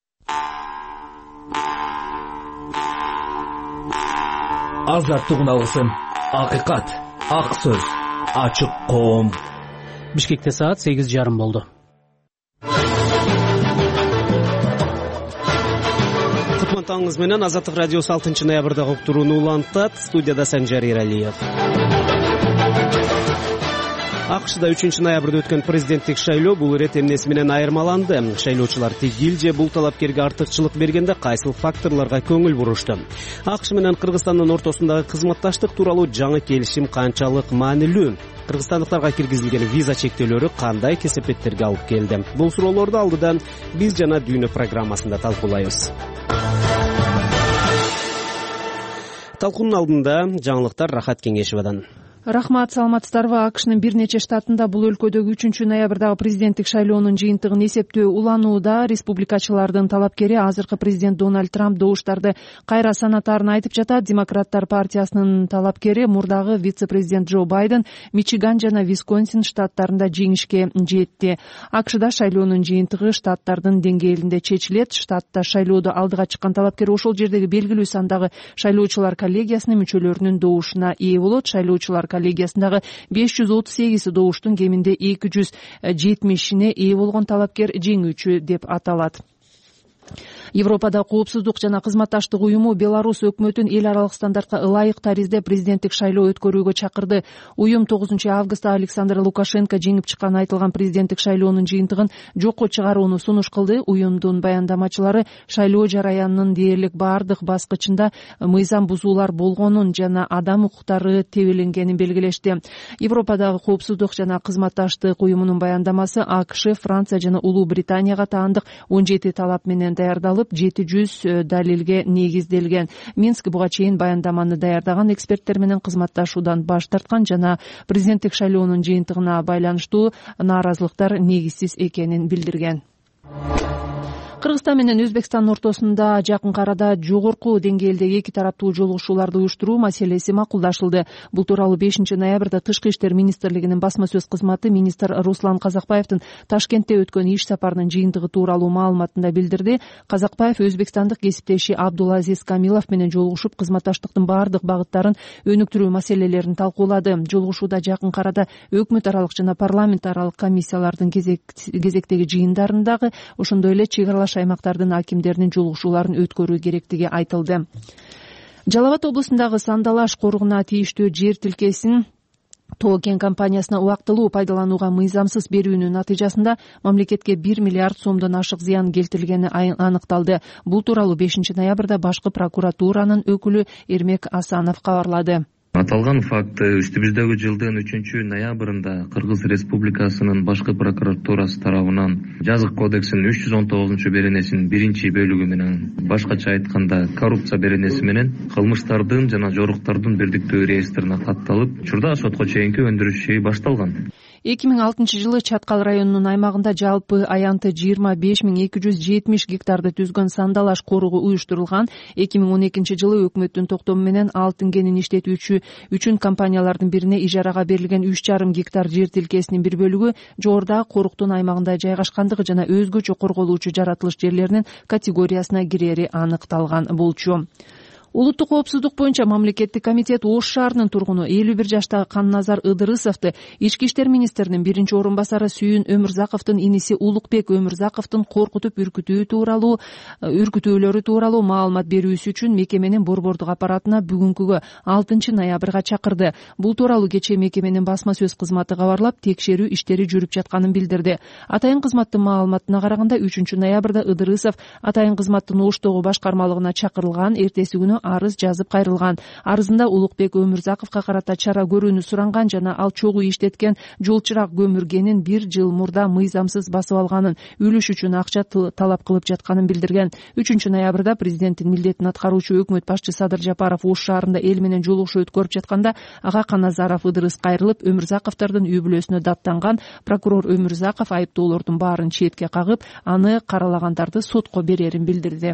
Азаттык алсын. Акыйкат, ак сөз, ачык коом. Бишкекте саат 8:30 болду. Кутман менен Азаттык радиосу 6 ноябрда уктурууну улантат. Студияда Санжар Эралиев. АКШда 3 ноябрда өткөн президенттик шайлоо бул ирет эмнеси менен айырмаланды? Шайлоочулар тигил же бул талапкерге артыкчылык бергенде кайсыл факторлорго көңүл бурушту? АКШ менен Кыргызстандын ортосундагы кызматташтык тууралуу жаңы келишим канчалык маанилүү? Кыргызстандыктарга киргизилген виза чектөөлөрү кандай кесепеттерге алып келди? Бул суроолорду алдыдан биз жана Дүйнө программасында талкуулайбыз. Талкуунун алдында жаңылыктар Рахат Кеңешевадан. Рахмат, саламатсыздарбы? АКШнын бир нече штатында бул өлкөдөгү 3 ноябрдагы президенттик шайлоонун жыйынтыгын эсептөө уланууда. Республикачылардын талапкери азыркы президент Дональд Трамп добуштарды кайра санатарын айтып жатат. Демократтар партиясынын талапкери мурдагы вице-президент Джо Байден Мичиган жана Висконсин штаттарында жеңишке жетти. АКШда шайлоонун жыйынтыгы штаттардын деңгээлинде чечилет. Штатта шайлоодо алдыга чыккан талапкер ошол жердеги белгилүү сандагы шайлоочулар коллегиясынын мүчөлөрүнүн добушуна ээ болот. Шайлоочулар коллегиясындагы 538 добуштун кеминде 270-ине ээ болгон талапкер жеңүүчү деп аталат. Европада коопсуздук жана кызматташтык уюму Беларусь өкмөтүн эл аралык стандартка ылайык таризде президенттик шайлоо өткөрүүгө чакырды. Уюм 9 августта Александр Лукашенко жеңип чыккан айтылган президенттик шайлоонун жыйынтыгын жокко чыгарууну сунуш кылды. Уюмдун баяндамачылары шайлоо жараянынын дээрлик баардык баскычында мыйзам бузуулар болгонун жана адам укуктары тебеленгенин белгилешти. Европадагы коопсуздук жана кызматташтык уюмунун баяндамасы АКШ, Франция жана Улуу Британияга таандык 17 талап менен даярдалып, 700 далилге негизделген. Минск буга чейин баяндаманы даярдаган эксперттер менен кызматташуудан баш тарткан жана президенттик шайлоонун жыйынтыгына байланыштуу нааразылыктар негизсиз экенин билдирген. Кыргызстан менен Өзбекстандын ортосунда жакынкы арада жогорку деңгээлдеги эки тараптуу жолугушууларды уюштуруу маселеси макулдашылды. Бул тууралуу 5 ноябрда Тышкы иштер министрлигинин басма сөз кызматы министр Руслан Казакбаевдин Ташкентте өткөн иш сапарынын жыйынтыгы тууралуу маалыматында билдирди. Казакбаев өзбекстандык кесиптеши Абдулазиз Камилов менен жолугушуп, кызматташтыктын баардык багыттарын өнүктүрүү маселелерин талкуулады. Жолугушууда жакынкы арада өкмөт аралык жана парламент аралык комиссиялардын кезектеги жыйындарындагы ошондой эле чек аралаш аймактардын акимдеринин жолугушууларын өткөрүү керектиги айтылды. Жалал Абад облусундагы Сандалаш коругуна тийиштүү жер тилкесин Тоо кен компаниясына убактылуу пайдаланууга мыйзамсыз берүүнүн натыйжасында мамлекетке 1 миллиард сомдон ашык зыян келтирилгени аныкталды. Бул тууралуу 5 ноябрда башкы прокуратуранын өкүлү Эрмек Асанов кабарлады. Аталган факт үстүбүздөгү жылдын 3 ноябрында Кыргыз Республикасынын башкы прокуратурасы тарабынан жазык кодексинин 319 беренесинин 1-бөлүгү менен, башкача айтканда коррупция беренеси менен кылмыштардын жана жоруктардын бирдиктүү реестрине катталып, учурда сотко чейинки өндүрүш иши башталган. 2006-жылы Чаткал районунун аймагында жалпы аянты 25.270 гектарды түзгөн Сандалаш коругу уюштурулган. 2012-жылы өкмөттүн токтому менен алтын кенин иштетүүчү үчүн компаниялардын бирине ижарага берилген 3,5 гектар жер тилкесинин бир бөлүгү жогорудагы коруктун аймагында жайгашкандыгы жана өзгөчө корголуучу жаратылыш жерлеринин категориясына кирери аныкталган болчу. Улуттук коопсуздук боюнча мамлекеттик комитет Ош шаарынын тургуну 51 жаштагы Канназар Ыдырысовду ички иштер министринин биринчи орун басары Сүйүн Өмүрзаковдун иниси Улукбек Өмүрзаковдун коркутуп үркүтүүлөрү тууралуу маалымат берүүсү үчүн мекеменин борбордук аппаратына бүгүнкүгө 6 ноябрга чакырды. Бул тууралуу кечээ мекеменин басма сөз кызматы кабарлап, текшерүү иштери жүрүп жатканын билдирди. Атайын кызматтын маалыматына караганда 3 ноябрда Ыдырысов атайын кызматтын Оштогу башкармалыгына чакырылган, эртеси күнү арыз жазып кайрылган. Арызында Улукбек Өмүрзаковго карата чара көрүүнү суранган жана ал чогуу иштеткен жол чырак көмүргенин 1 жыл мурда мыйзамсыз басып алганын, үлүш үчүн акча талап кылып жатканын билдирген. 3 ноябрда президенттин милдетин аткаруучу өкмөт башчы Садыр Жапаров Ош шаарында эл менен жолугушуу өткөрүп жатканда ага Каназаров Ыдырыс кайрылып, Өмүрзаковдордун үй бүлөсүнө даттанган. Прокурор Өмүрзаков айыптоолордун баарын четке кагып, аны каралагандарды сотко берерин билдирди.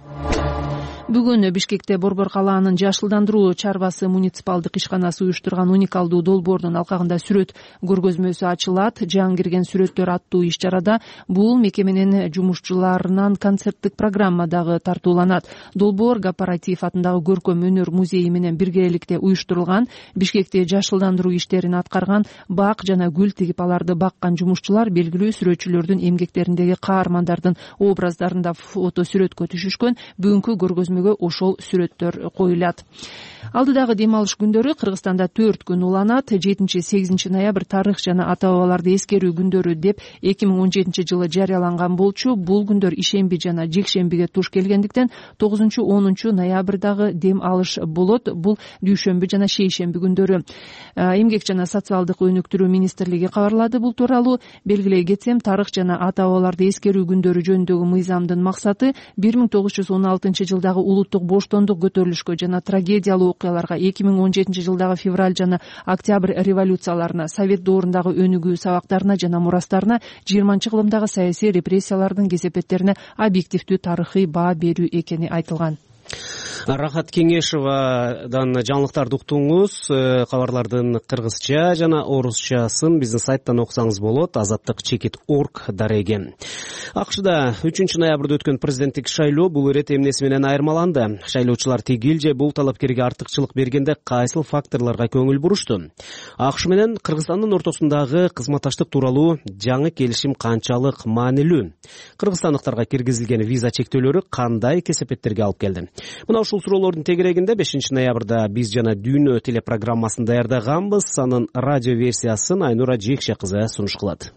Бүгүн Бишкекте Борбор калаанын жашылдандыруу чарбасы муниципалдык ишканасы уюштурган уникалдуу долбоордун алкагында сүрөт көргөзмөсү ачылат. Жаңы кирген сүрөттөр аттуу иш-чарада бул мекеменин жумушчуларынан концерттик программа дагы тартууланат. Долбоор Гапаратиев атындагы көркөм өнөр музейи менен биргеликте уюштурулган. Бишкекте жашылдандыруу иштерин аткарган, бак жана гүл тигип аларды баккан жумушчулар белгилүү сүрөтчүлөрдүн эмгектериндеги каармандардын образдарында фото сүрөткө түшүшкөн. Бүгүнкү көргөзмөгө ошол сүрөттөр коюлат. Алдыдагы дем алыш күндөрү Кыргызстанда 4 күн уланат. 7-8 ноябрь тарых жана ата-бабаларды эскерүү күндөрү деп 2017 жылы жарыяланган болчу. Бул күндөр ишемби жана жекшембиге туш келгендиктен 9-10 ноябрдагы дем алыш болот. Бул дүйшөмбү жана шейшемби күндөрү. Эмгек жана социалдык өнүктүрүү министрлиги кабарлады. Бул тууралуу белгилей кетсем, тарых жана ата-бабаларды эскерүү күндөрү жөнүндөгү мыйзамдын максаты 1916 жылдагы улуттук боштондук көтөрүлүшкө жана трагедиялуу окуяларга, 2017 жылдагы февраль жана октябрь революцияларына, совет доорундагы өнүгүү сабактарына жана мурастарына, 20-кылымдагы саясий репрессиялардын кесепеттерине объективдүү тарыхый баа берүү экени айтылган. Рахат Кеңешевадан жаңылыктарды уктуңуз. Кабарлардын кыргызча жана орусчасын биздин сайттан окусаңыз болот. Азаттык.org дареги. АКШда 3 ноябрда өткөн президенттик шайлоо бул ирет эмнеси менен айырмаланды? Шайлоочулар тигил же бул талапкерге артыкчылык бергенде кайсыл факторлорго көңүл бурушту? АКШ менен Кыргызстандын ортосундагы кызматташтык тууралуу жаңы келишим канчалык маанилүү? Кыргызстандыктарга киргизилген виза чектөөлөрү кандай кесепеттерге алып келди? Мына ушул суроолордун тегерегинде 5 ноябрда биз жана Дүйнө телепрограммасын даярдаганбыз. Анын радио версиясын Айнура Жекше кызы сунуш кылат.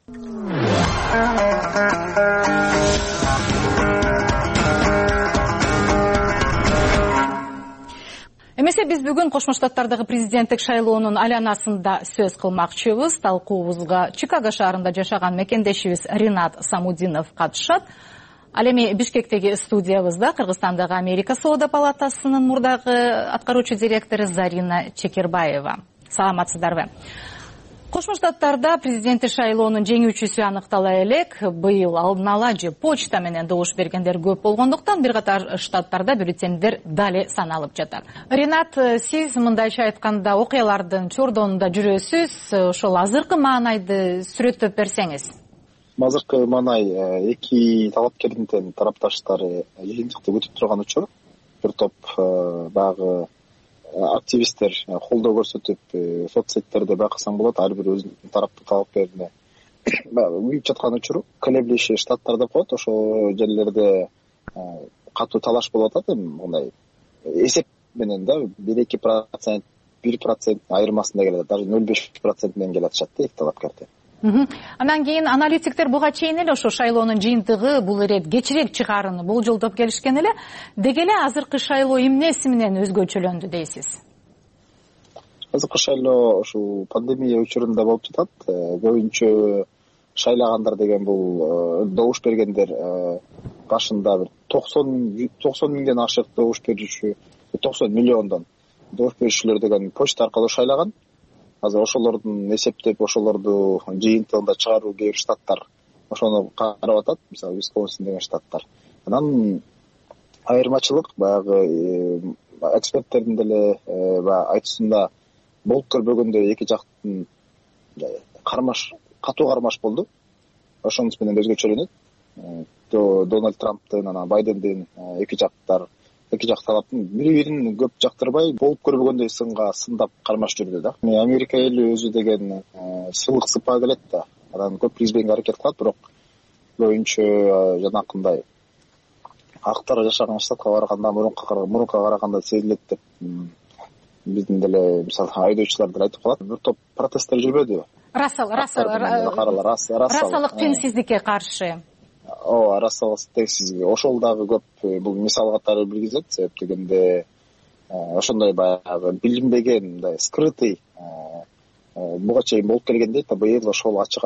Эмесе биз бүгүн Кошмо Штаттардагы президенттик шайлоонун айланасында сөз кылмакчыбыз. Талкуубузга Чикаго шаарында жашаган мекендешибиз Ринат Самудинов катышат. Ал эми Бишкектеги студиябызда Кыргызстандагы Америка Соода палатасынын мурдагы аткаруучу директору Зарина Чекербаева. Саламатсыздарбы? Кошмо Штаттарда президенттик шайлоонун жеңүүчүсү аныктала элек. Быйыл алдын ала же почта менен добуш бергендер көп болгондуктан бир катар штаттарда бюллетендер дали саналып жатат. Ринат, сиз мындайча айтканда окуялардын чордонунда жүрөсүз. Ошол азыркы маанайды сүрөттөп берсеңиз. Азыркы маанай эки талапкердин тарапташтары жыйынтыкты күтүп турган учур. Бир топ багы активисттер колдоо көрсөтүп соцсеттерде байкасаң болот, ар бир өзүнүн тараптуу талапкерине үйүп жаткан учуру. Колеблющий штаттар деп коет, ошол жерлерде катуу талаш болуп атат. Мындай эсеп менен да 1-2%, 1% айырмасында келет, даже 0,5% менен келатышат эки талапкерде. Андан кийин аналитиктер буга чейин эле ошо шайлоонун жыйынтыгы бул ирет кечирээк чыгаарын болжолдоп келишкен эле. Деги эле азыркы шайлоо эмнеси менен өзгөчөлөндү дейсиз? Азыркы шайлоо ушул пандемия учурунда болуп жатат. Көбүнчө шайлагандар деген бул добуш бергендер башында бир 90 миңден ашык добуш берүүчү, 90 миллиондон добуш берүүчүлөр деген почта аркылуу шайлаган. Азыр ошолордун эсептеп, ошолорду жыйынтыгында чыгаруу кээ бир штаттар ошону карап атат, мисалы Висконсин деген штаттар. Анан айырмачылык баягы эксперттердин деле айтуусунда болуп көрбөгөндөй эки жактын катуу кармаш болду. Ошонус менен өзгөчөлөнөт. Дональд Трамптын, анан Байдендин эки жактар эки жак талаптын бири бирин көп жактырбай, болуп көрбөгөндөй сындап кармаш жүрдү да. Америка эли өзү деген сыйлык сыпа келет да. Анан көп приз берүүгө аракет кылат, бирок көбүнчө жанакындай актар жашаган штатка барганда мурунка караганда сезилет деп биздин деле мисалы айдоочулар деле айтып калат. Бир топ протесттер жүрбөдү. Расалык теңсиздикке каршы. Ооба, расалык теңсиздик. Ошол дагы көп бул мисал катары билгизет. Себеп дегенде ошондой баягы билинбеген, мындай скрытый буга чейин болуп келгендей, быйыл ошол ачык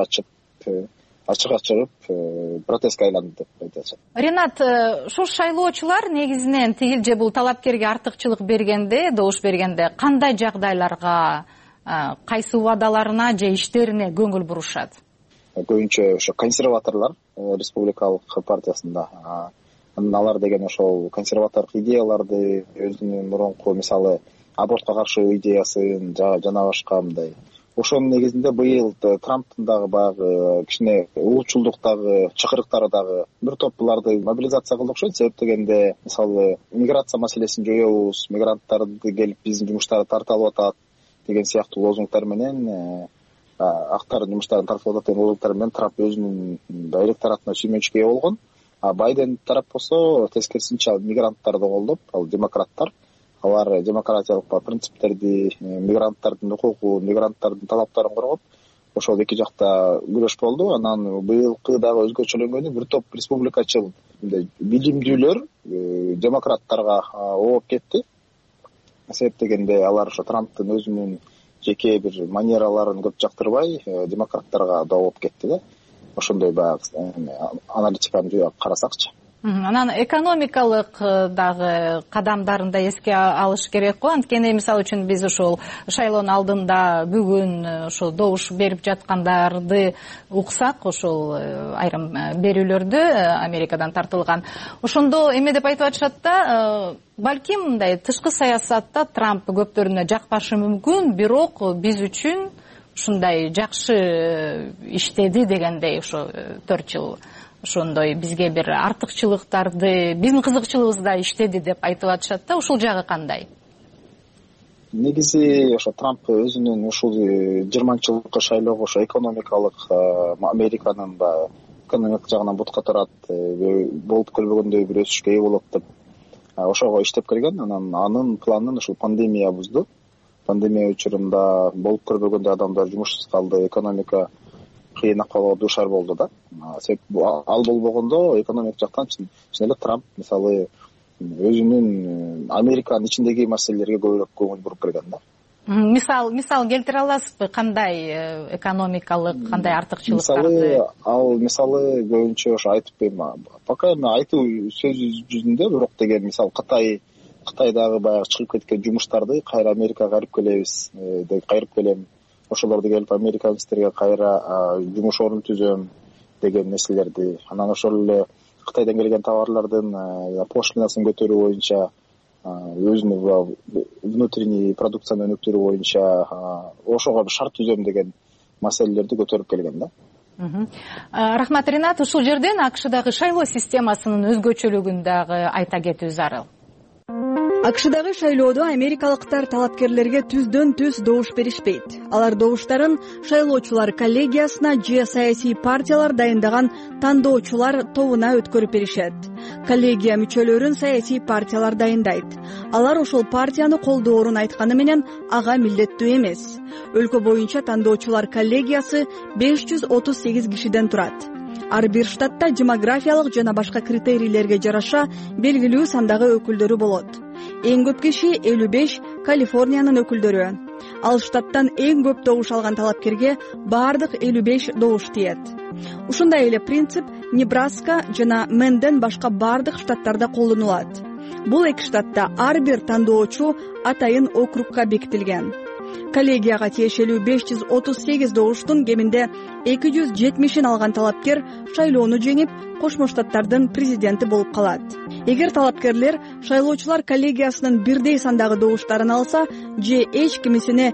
ачырып протестке айланды деп айтышат. Ринат, ушул шайлоочулар негизинен тигил же бул талапкерге артыкчылык бергенде, добуш бергенде кандай жагдайларга, кайсы убадаларына же иштерине көңүл бурушат? Көбүнчө ошо консерваторлор республикалык партиясында. Алар деген ошол консерватордук идеяларды, өзүнүн мурунку мисалы абортко каршы идеясын жана башка мындай. Ошонун негизинде быйыл Трамптын дагы баягы кичине улутчулдуктагы чакырыктары дагы бир топ буларды мобилизация кылды окшойт. Себеп дегенде мисалы миграция маселесин жоебуз, мигранттарды келип биздин жумуштарды тартып алып атат деген сыяктуу лозунгтар менен, актардын жумуштарын тартып атат деген лозунгтар менен Трамп өзүнүн электоратына сүймөнчүккө ээ болгон. Байден тарап болсо тескерисинче мигранттарды колдоп, ал демократтар, алар демократиялык принциптерди, мигранттардын укугу, мигранттардын талаптарын коргоп, ошол эки жакта күрөш болду. Анан быйылкы дагы өзгөчөлөнгөнү бир топ республикачыл билимдүүлөр демократтарга ооп кетти. Себеп дегенде алар ошо Трамптын өзүнүн жеке бир манераларын көп жактырбай, демократтарга да ооп кетти да. Ошондой баягы аналитиканы карасакчы. Анан экономикалык дагы кадамдарын да эске алыш керек го. Анткени мисалы үчүн биз ушул шайлоонун алдында бүгүн ошол добуш берип жаткандарды уксак, ошол айрым берүүлөрдү Америкадан тартылган. Ошондо эме деп айтып атышат да, балким мындай тышкы саясатта Трамп көптөрүнө жакпашы мүмкүн, бирок биз үчүн ушундай жакшы иштеди дегендей, ошо 4 жыл ошондой бизге бир артыкчылыктарды, биздин кызыкчылыгыбызда иштеди деп айтып атышат да. Ушул жагы кандай? Негизи ошо Трамп өзүнүн ушул 20-жылкы шайлоого ошо экономикалык Американын экономикалык жагынан бутка турат, болуп көрбөгөндөй бир өсүшкө ээ болот деп ошого иштеп келген. Анан анын планын ушул пандемия бузду. Пандемия учурунда болуп көрбөгөндөй адамдар жумушсуз калды, экономика кыйын акыбалга дуушар болду да. Себеп ал болбогондо экономик жактан чын эле Трамп мисалы өзүнүн Американын ичиндеги маселелерге көбүрөөк көңүл буруп келген да. Мисал келтире аласызбы? Кандай экономикалык, кандай артыкчылыктарды? Мисалы көбүнчө ошо айтып берем. Пока эми айтуу сөз жүзүндө, бирок деген мисал Кытайдагы баягы чыгып кеткен жумуштарды кайра Америкага кайрып келем. Ошолорду келип американецтерге кайра жумуш орун түзөм деген нерселерди. Анан ошол эле Кытайдан келген товарлардын пошлинасын көтөрүү боюнча, өзүнүн внутренний продукцияны өнүктүрүү боюнча ошого бир шарт түзөм деген маселелерди көтөрүп келген да. Рахмат, Ринат. Ушул жерден АКШдагы шайлоо системасынын өзгөчөлүгүн дагы айта кетүү зарыл. АКШдагы шайлоодо америкалыктар талапкерлерге түздөн түз добуш беришпейт. Алар добуштарын шайлоочулар коллегиясына же саясий партиялар дайындаган тандоочулар тобуна өткөрүп беришет. Коллегия мүчөлөрүн саясий партиялар дайындайт. Алар ошол партияны колдоорун айтканы менен ага милдеттүү эмес. Өлкө боюнча тандоочулар коллегиясы 538 кишиден турат. Ар бир штатта демографиялык жана башка критерийлерге жараша белгилүү сандагы өкүлдөрү болот. Эң көп киши 55 Калифорниянын өкүлдөрү. Ал штаттан эң көп добуш алган талапкерге бардык 55 добуш тиет. Ушундай эле принцип Небраска жана Мэнден башка бардык штаттарда колдонулат. Бул эки штатта ар бир тандоочу атайын округга бекитилген. Коллегияга тиешелүү 538 добуштун кеминде 270-ин алган талапкер шайлоону жеңип, Кошмо Штаттардын президенти болуп калат. Эгер талапкерлер шайлоочулар коллегиясынын бирдей сандагы добуштарын алса, же эч кимисине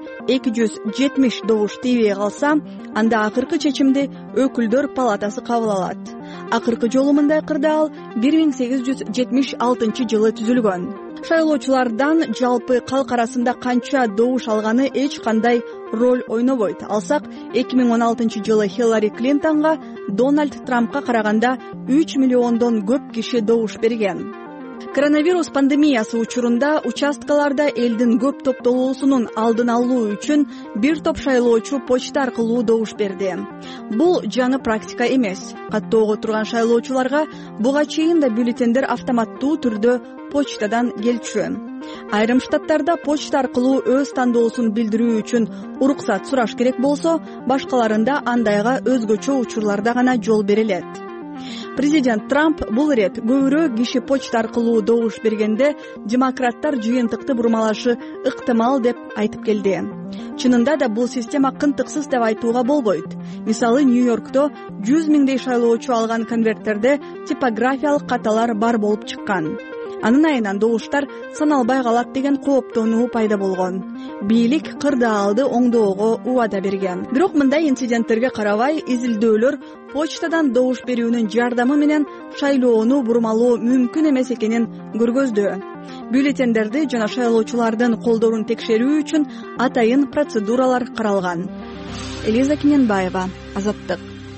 270 добуш тийбей калса, анда акыркы чечимди өкүлдөр палатасы кабыл алат. Акыркы жолу мындай кырдаал 1876-жылы түзүлгөн. шайлоочулардан жалпы калк арасында канча добуш алганы эч кандай роль ойнобойт. Алсак 2016-жылы Хиллари Клинтонго Дональд Трампка караганда 3 миллиондон көп киши добуш берген. Коронавирус пандемиясы учурунда участкаларда элдин көп топтолуусунун алдын алуу үчүн бир топ шайлоочу почта аркылуу добуш берди. Бул жаңы практика эмес. Каттоого турган шайлоочуларга буга чейин да бюллетендер автоматтуу түрдө почтадан келчү. Айрым штаттарда почта аркылуу өз тандоосун билдирүү үчүн уруксат сураш керек болсо, башкаларында андайга өзгөчө учурларда гана жол берилет. Президент Трамп бул ирет көбүрөөк киши почта аркылуу добуш бергенде демократтар жыйынтыкты бурмалашы ыктымал деп айтып келди. Чынында да бул система кынтыксыз деп айтууга болбойт. Мисалы, Нью-Йоркто 100 миңдей шайлоочу алган конверттерде типографиялык каталар бар болуп чыккан. Анын айынан добуштар саналбай калат деген кооптонуу пайда болгон. Бийлик кырдаалды оңдоого убада берген. Бирок мындай инциденттерге карабай, изилдөөлөр почтадан добуш берүүнүн жардамы менен шайлоону бурмалоо мүмкүн эмес экенин көргөздү. Бюллетендерди жана шайлоочулардын колдорун текшерүү үчүн атайын процедуралар каралган. Элиза Кененбаева, Азаттык.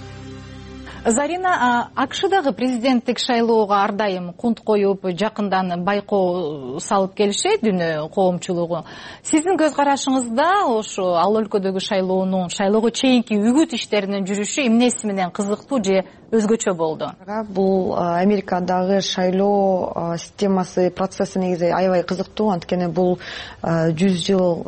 Зарина, АКШдагы президенттик шайлоого ар дайым кунт коюп, жакындан байкоо салып келишет дүнү коомчулугу. Сиздин көз карашыңызда ошо ал өлкөдөгү шайлоого чейинки үгүт иштеринин жүрүшү эмнеси менен кызыктуу же өзгөчө болду? Бул Америкадагы шайлоо системасы, процесси негизи аябай кызыктуу, анткени бул 100 жыл,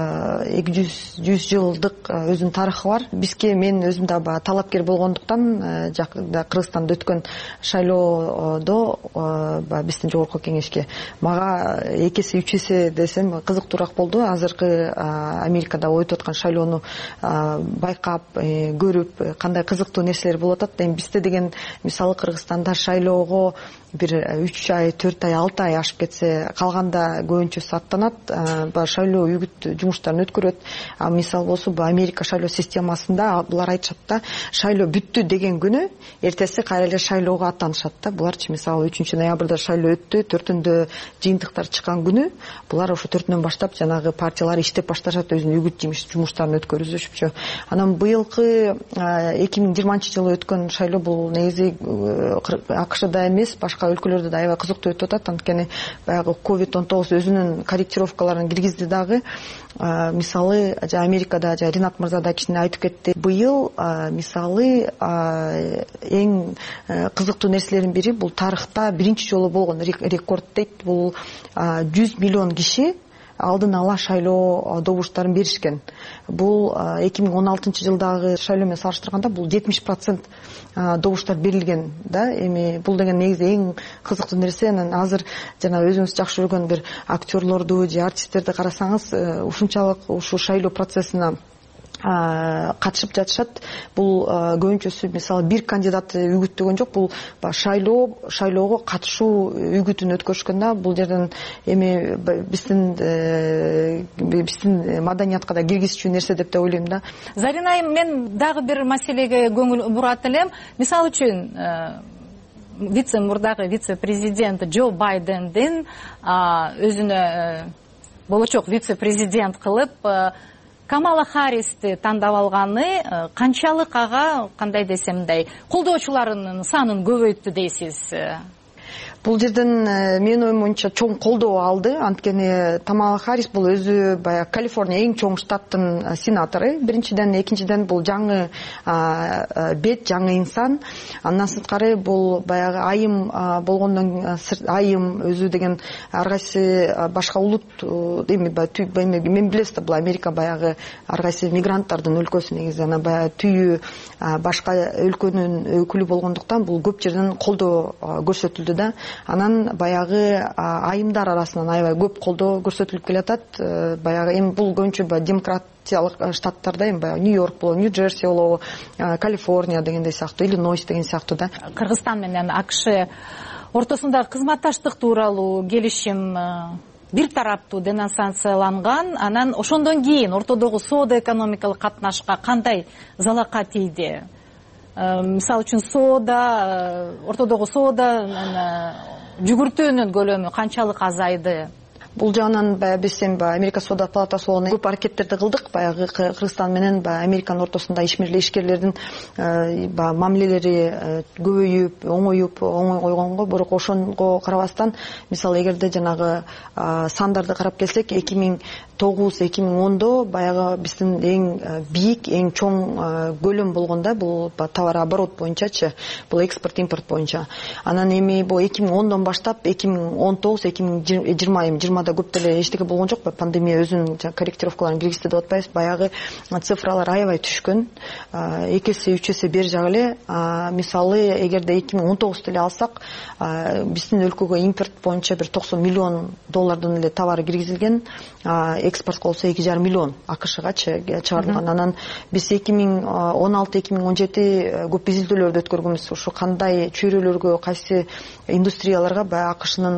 200 жылдык өзүнүн тарыхы бар. Бизге мен өзүм да талапкер болгондуктан жакында Кыргызстанда өткөн шайлоодо биздин жогорку кеңешке мага 2 эсе 3 эсе десем кызыктуураак болду. Азыркы Америкада өтүп аткан шайлоону байкап, көрүп, кандай кызыктуу нерселер болуп атат. Бизде деген мисалы Кыргызстанда шайлоого бир 3 ай, 4 ай, 6 ай ашып кетсе, калганда көбүнчөсү аттанат, шайлоо үгүт жумуштарын өткөрөт. Мисалы болсо, Америка шайлоо системасында булар айтышат да, шайлоо бүттү деген күнү эртеси кайра эле шайлоого аттанышат да. Буларчы мисалы 3 ноябрда шайлоо өттү, 4-ндө жыйынтыктар чыккан күнү булар ошо 4-дөн баштап жанагы партиялар иштеп башташат, өзүнүн үгүт жумуштарын өткөрүшүпчү. Анан быйылкы 2020-жылы өткөн шайлоо бул негизи АКШда эмес, башка өлкөлөрдө да аябай кызыктуу өтүп атат, анткени баягы COVID-19 өзүнүн корректировкаларын киргизди дагы. Мисалы, Америкада Ринат мырза да кичине айтып кетти. Быйыл мисалы эң кызыктуу нерселердин бири бул тарыхта биринчи жолу болгон рекорд дейт. Бул 100 миллион киши алдын ала шайлоо добуштарын беришкен. Бул 2016-жылдагы шайлоо менен салыштырганда бул 70% добуштар берилген да. Эми бул деген негизи эң кызыктуу нерсе. Анан азыр жана өзүңүз жакшы көргөн бир актерлорду же артисттерди карасаңыз, ушунчалык ушу шайлоо процессине катышып жатышат. Бул көбүнчөсү мисалы бир кандидат үгүттөгөн жок, бул шайлоого катышуу үгүтүн өткөрүшкөн да. Бул жерден эми биздин маданиятка да киргизчү нерсе деп да ойлойм да. Зарина, мен дагы бир маселеге көңүл бурат элем. Мисалы үчүн мурдагы вице-президент Джо Байдендин өзүнө болочок вице-президент кылып Камала Харристи тандап алганы канчалык ага, кандай десем мындай, колдоочуларынын санын көбөйттү дейсиз? Бул жерден менин оюм боюнча чоң колдоо алды, анткени Камала Харрис бул өзү баягы Калифорния эң чоң штаттын сенатору. Биринчиден, экинчиден бул жаңы бет, жаңы инсан. Андан сырткары бул баягы айым болгондон айым өзү деген ар кайсы башка улут мен билесиз да, бул Америка баягы ар кайсы мигранттардын өлкөсү негизи. Анан баягы түйү башка өлкөнүн өкүлү болгондуктан бул көп жерден колдоо көрсөтүлдү да. Анан баягы айымдар арасынан аябай көп колдоо көрсөтүлүп келатат. Баягы эми бул көбүнчө демократиялык штаттарда, эми баягы Нью-Йорк болобу, Нью-Джерси болобу, Калифорния дегендей сыяктуу, Иллинойс деген сыяктуу да. Кыргызстан менен АКШ ортосундагы кызматташтык тууралуу келишим бир тараптуу денонсацияланган. Анан ошондон кийин ортодогу соода экономикалык катнашка кандай залака тийди? Мисалы үчүн ортодогу соода жүгүртүүнүн көлөмү канчалык азайды? Бул жагынан баягы биз Америка Соода палатасы болгон көп аракеттерди кылдык. Баягы Кыргызстан менен Американын ортосунда ишмерлешкерлердин мамилелери көбөйүп, оңой койгонго, бирок ошого карабастан, мисалы эгерде жанагы сандарды карап келсек, 2009-2010 баягы биздин эң бийик, эң чоң көлөм болгондо бул товар оборот боюнчачы, бул экспорт импорт боюнча. Анан эми бул 2010дон баштап 2019-2020 көп деле эчтеке болгон жок. Пандемия өзүнүн корректировкаларын киргизди деп атпайбыз. Баягы цифралар аябай түшкөн. 2 эсе 3 эсе бери жагы эле. Мисалы эгерде 2019 деле алсак, биздин өлкөгө импорт боюнча бир $90 миллион эле товар киргизилген. Экспорт болсо 2,5 миллион АКШгачы чыгарылган. Анан биз 2016-2017 көп изилдөөлөрдү өткөргөнбүз. Ошо кандай чөйрөлөргө, кайсы индустрияларга баягы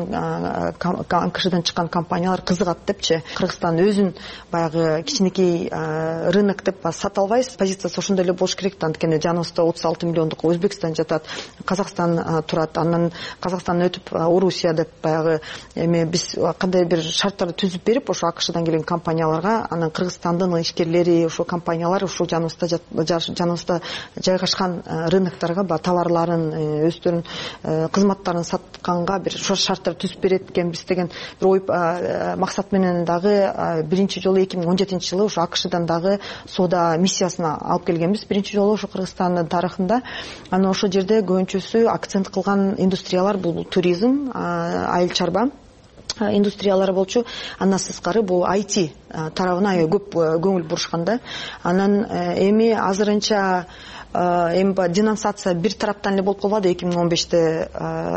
АКШдан чыккан компаниялар кызыгат депчи. Кыргызстан өзүн баягы кичинекей рынок деп сата албайбыз. Позициясы ошондой эле болуш керек. Анткени жаныбызда 36 миллиондук Өзбекстан жатат, Казакстан турат. Анан Казакстан өтүп Орусия деп баягы эми биз кандай бир шарттарды түзүп берип, ошо АКШдан келген компанияларга, анан Кыргызстандын ишкерлери, ошо компаниялар ушул жаныбызда жайгашкан рыноктарга товарларын, өздөрүнүн кызматтарын сатканга бир шарттар түзүп берет экенбиз деген бир ой максат менен дагы биринчи жолу 2017 жылы ошо АКШдан дагы соода миссиясына алып келгенбиз. Биринчи жолу ошо Кыргызстандын тарыхында. Анан ошол жерде көбүнчөсү акцент кылган индустриялар бул туризм, айыл чарба индустриялары болчу. Андан сырткары бул IT тарабына көп көңүл бурушканда. Анан эми азырынча денонсация бир тараптан эле болуп калбады. 2015-те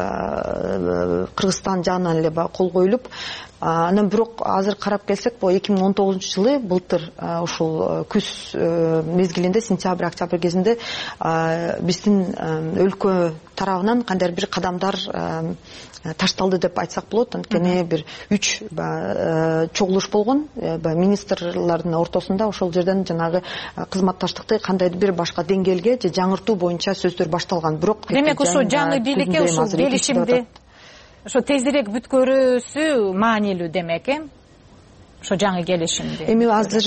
Кыргызстан жагынан эле кол коюлуп, анан бирок азыр карап келсек, бул 2019-жылы былтыр ушул күз мезгилинде, сентябрь-октябрь кезинде биздин өлкө тарабынан кандайдыр бир кадамдар ташталды деп айтсак болот. Анткени бир 3 чогулуш болгон министрлардын ортосунда. Ошол жерден жанагы кызматташтыкты кандайдыр бир башка деңгээлге же жаңыртуу боюнча сөздөр башталган. Бирок демек ошо жаңы бийликке ушул келишимди ошо тезирээк бүткөрүүсү маанилүү демек, ошо жаңы келишимди. Эми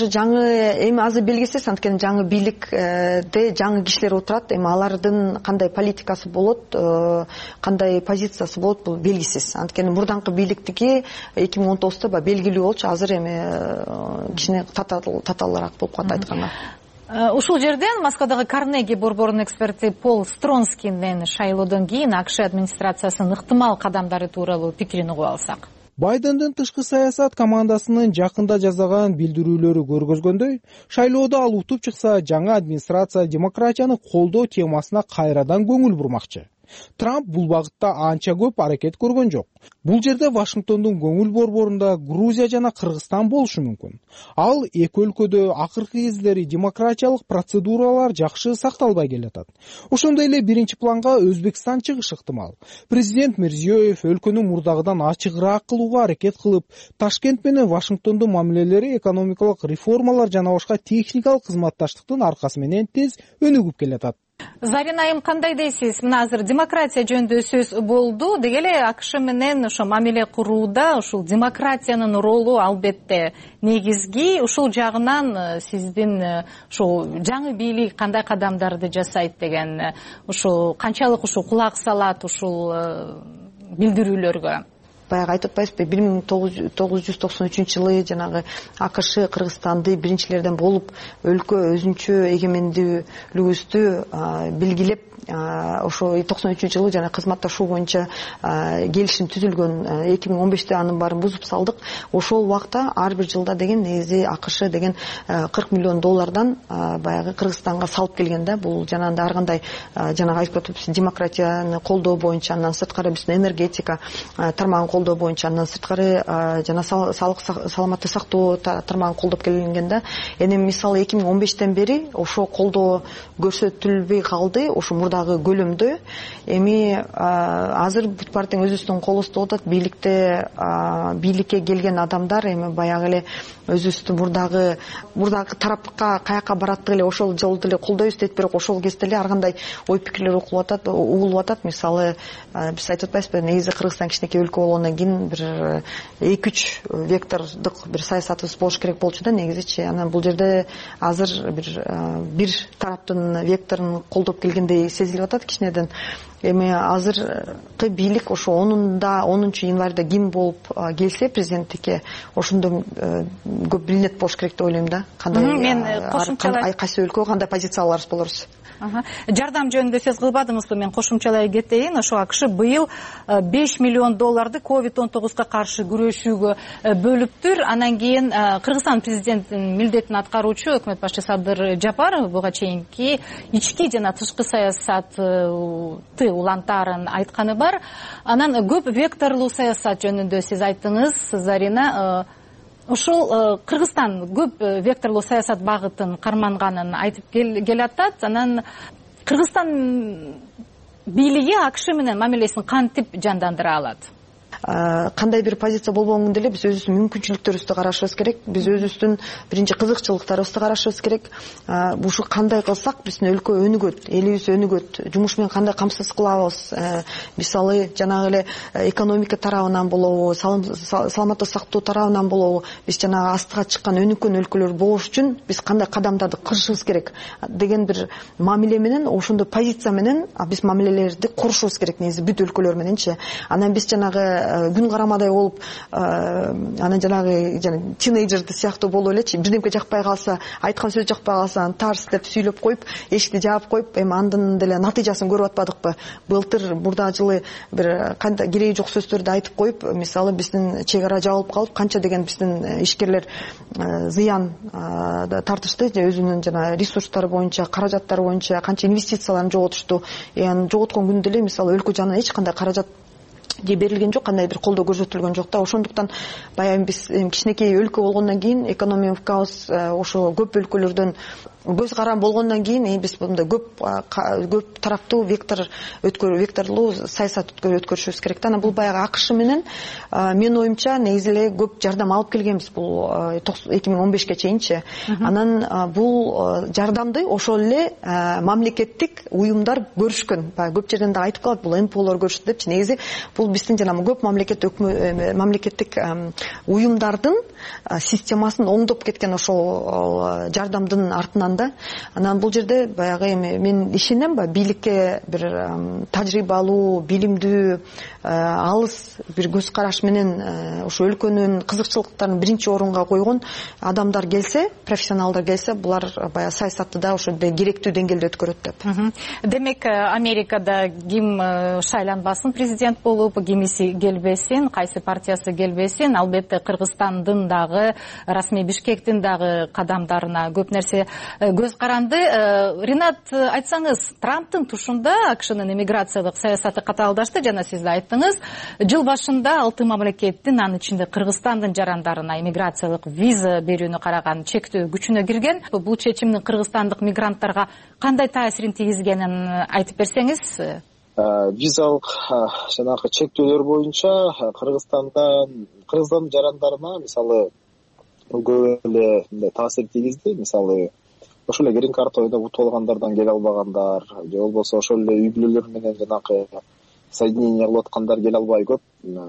азыр белгисиз, анткени жаңы бийликте жаңы кишилер отурат. Эми алардын кандай политикасы болот, кандай позициясы болот, бул белгисиз. Анткени мурдаңкы бийликтики 2019-да белгилүү болчу. Азыр эми кичине татаалыраак болуп калат айтканда. Ушул жерден Москвадагы Карнеги борборунун эксперти Пол Стронскийдин шайлоодон кийин АКШ администрациясынын ыктымал кадамдары тууралуу пикирин угуп алсак. Байдендин тышкы саясат командасынын жакында жазаган билдирүүлөрү көргөзгөндөй, шайлоодо ал утуп чыкса, жаңы администрация демократияны колдоо темасына кайрадан көңүл бурмакчы. Трамп бул багытта анча көп аракет көргөн жок. Бул жерде Вашингтондун көңүл борборунда Грузия жана Кыргызстан болушу мүмкүн. Ал эки өлкөдө акыркы кездери демократиялык процедуралар жакшы сакталбай келатат. Ошондой эле биринчи планга Өзбекстан чыгышы ыктымал. Президент Мирзиёев өлкөнү мурдагыдан ачыгыраак кылууга аракет кылып, Ташкент менен Вашингтондун мамилелери, экономикалык реформалар жана башка техникалык кызматташтыктын аркасы менен тез өнүгүп келатат. Зарина айым, кандай дейсиз? Мына азыр демократия жөнүндө сөз болду. Деги эле АКШ менен ошо мамиле курууда ушул демократиянын ролу албетте негизги. Ушул жагынан сиздин ошо жаңы бийлик кандай кадамдарды жасайт деген, ушул канчалык ушул кулак салат ушул билдирүүлөргө? Баягы айтып атпайбызбы, 1993-жылы жанагы АКШ Кыргызстанды биринчилерден болуп өлкө өзүнчө эгемендүүлүгүбүздү белгилеп, ошо 93-жылы жана кызматташуу боюнча келишим түзүлгөн. 2015-те анын баарын бузуп салдык. Ошол убакта ар бир жылда деген негизи АКШ деген $40 миллион баягы Кыргызстанга салып келген да. Бул жанагындай ар кандай жанагы айтып атып демократияны колдоо боюнча, андан сырткары биздин энергетика тармагын колдоо боюнча, андан сырткары жана саламаттык сактоо тармагын колдоп келинген да. Эми мисалы 2015тен бери ошо колдоо көрсөтүлбөй калды, ошо мурдагы көлөмдө. Эми азыр бүт партияң өзүбүздүн колубузда атат. Бийликке келген адамдар эми баягы эле өзүбүздүн мурдагы тарапка каяка бараттык эле ошол жолду эле колдойбуз дейт, бирок ошол кезде эле ар кандай ой пикирлер угулуп атат. Мисалы биз айтып атпайбызбы, негизи Кыргызстан кичинекей өлкө болгондон кийин бир 2-3 вектордук бир саясатыбыз болуш керек болчу да негизичи. Анан бул жерде азыр бир тараптын векторун колдоп келгендей сезилип атат кичинеден. Эми азыркы бийлик ошо 10 январда ким болуп келсе президенттикке, ошондо көп билинет болуш керек деп ойлойм да. Кандай кайсы өлкө кандай позицияларыбыз болорбуз. Жардам жөнүндө сөз кылбадыңызбы? Мен кошумчалай кетейин. Ошо АКШ быйыл $5 миллион COVID-19 каршы күрөшүүгө бөлүптүр. Анан кийин Кыргызстан президентинин милдетин аткаруучу өкмөт башчысы Садыр Жапаров буга чейинки ички жана тышкы саясатты улантаарын айтканы бар. Анан көп векторлуу саясат жөнүндө сиз айттыңыз, Зарина. Ушул Кыргызстан көп векторлуу саясат багытын карманганын айтып келатат. Анан Кыргызстан бийлиги АКШ менен мамилесин кантип жандандыра алат? Кандай бир позиция болбогон күндө эле биз өзүбүздүн мүмкүнчүлүктөрүбүздү карашыбыз керек. Биз өзүбүздүн биринчи кызыкчылыктарыбызды карашыбыз керек. Ушу кандай кылсак биздин өлкө өнүгөт, элибиз өнүгөт, жумуш менен кандай камсыз кылабыз. Мисалы жанагы эле экономика тарабынан болобу, саламаттык сактоо тарабынан болобу, биз жанагы астыга чыккан өнүккөн өлкөлөр болуш үчүн биз кандай кадамдарды кылышыбыз керек деген бир мамиле менен, ошондой позиция менен биз мамилелерди курушубуз керек негизи бүт өлкөлөр мененчи. Анан биз жанагы күн карамадай болуп, анан жанагы тинейджерди сыяктуу болуп элечи, бирдемке жакпай калса, айткан сөз жакпай калса, тарс деп сүйлөп коюп, эшикти жаап коюп, эми андан деле натыйжасын көрүп атпадыкпы? Былтыр мурда жылы бир кандай кереги жок сөздөрдү айтып коюп, мисалы биздин чек ара жабылып калып, канча деген биздин ишкерлер зыян тартышты, өзүнүн жана ресурстары боюнча, каражаттары боюнча канча инвестицияларын жоготушту. Жоготкон күндө эле мисалы өлкө жанынан эч кандай каражат берилген жок, кандай бир колдоо көрсөтүлгөн жок да. Ошондуктан баягы биз кичинекей өлкө болгондон кийин, экономикабыз ошо көп өлкөлөрдөн көз карам болгондон кийин биз мындай көп тараптуу векторлуу саясат өткөрүшүбүз керек да. Анан бул баягы АКШ менен менин оюмча негизи эле көп жардам алып келгенбиз бул 2015ке чейинчи. Анан бул жардамды ошол эле мамлекеттик уюмдар көрүшкөн. Көп жерден да айтып калат, бул МПОлор көрүштү депчи. Негизи бул биздин жана көп мамлекеттик уюмдардын системасын оңдоп кеткен ошол жардамдын артынан да. Анан бул жерде баягы мен ишенем, бийликке бир тажрыйбалуу, билимдүү, алыс бир көз караш менен ошо өлкөнүн кызыкчылыктарын биринчи орунга койгон адамдар келсе, профессионалдар келсе, булар баягы саясатты да ошо керектүү деңгээлде өткөрөт деп. Демек, Америкада ким шайланбасын президент болуп, кимиси келбесин, кайсы партиясы келбесин, албетте Кыргызстандын дагы, расмий Бишкектин дагы кадамдарына көп нерсе көз каранды. Ринат, айтсаңыз, Трамптын тушунда АКШнын иммиграциялык саясаты катаалдашты, жана сиз да айттыңыз. Жыл башында 6 мамлекеттин, анын ичинде Кыргызстандын жарандарына иммиграциялык виза берүүнү караган чектөө күчүнө кирген. Бул чечимдин кыргызстандык мигранттарга кандай таасирин тийгизгенин айтып берсеңиз. Визалык жанагы чектөөлөр боюнча Кыргызстандын жарандарына мисалы көп эле таасир тийгизди. Мисалы ошол эле грин карта ойноп утуп алгандардан келе албагандар, же болбосо ошол эле үй бүлөлөр менен жанагы соединение кылып аткандар келе албай көп.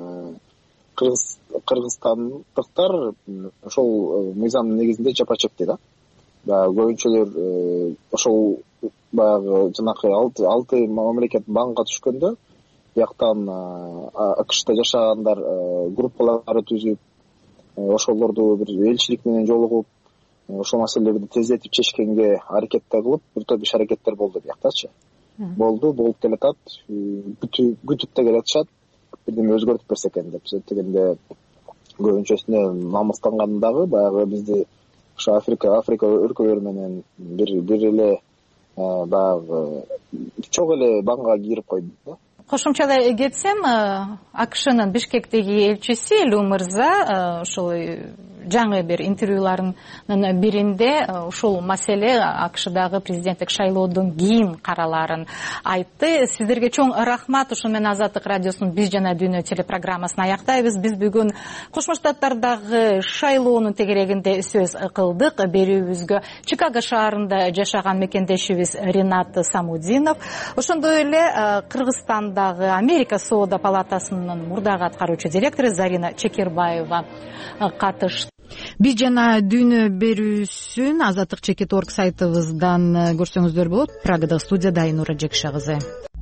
Кыргызстандыктар ошол мыйзамдын негизинде жапа чекти да. Көбүнчөлөр ошол баягы жанагы 6 мамлекет банга түшкөндө, бияктан АКШта жашагандар группалары түзүп, ошолорду бир элчилик менен жолугуп, ошол маселелерди тездетип чечкенге аракеттер кылып, бир топ иш аракеттер болду бияктачы. Болуп келатат, күтүп да келатышат, бирдеме өзгөртүп берсе экен деп. Дегенде көбүнчөсүнө намыстанган дагы баягы бизди ошо Африка өлкөлөрү менен бир эле баягы чок эле банга кирип койду да. кошумчалай кетсем, АКШнын Бишкектеги элчиси Лю мырза ушул жаңы бир интервьюларынын биринде ушул маселе АКШдагы президенттик шайлоодон кийин караларын айтты. Сиздерге чоң рахмат. Ушун менен Азаттык радиосунун Биз жана дүйнө телепрограммасын аяктайбыз. Биз бүгүн Кошмо Штаттардагы шайлоонун тегерегинде сөз кылдык. Берүүбүзгө Чикаго шаарында жашаган мекендешибиз Ринат Самудинов, ошондой эле Кыргызстандагы Америка Соода палатасынын мурдагы аткаруучу директору Зарина Чекербаева катышты. Биз жана дүйнө берүүсүн Азаттык.org сайтыбыздан көрсөңүздөр болот. Прагадагы студияда Айнура Жекша кызы.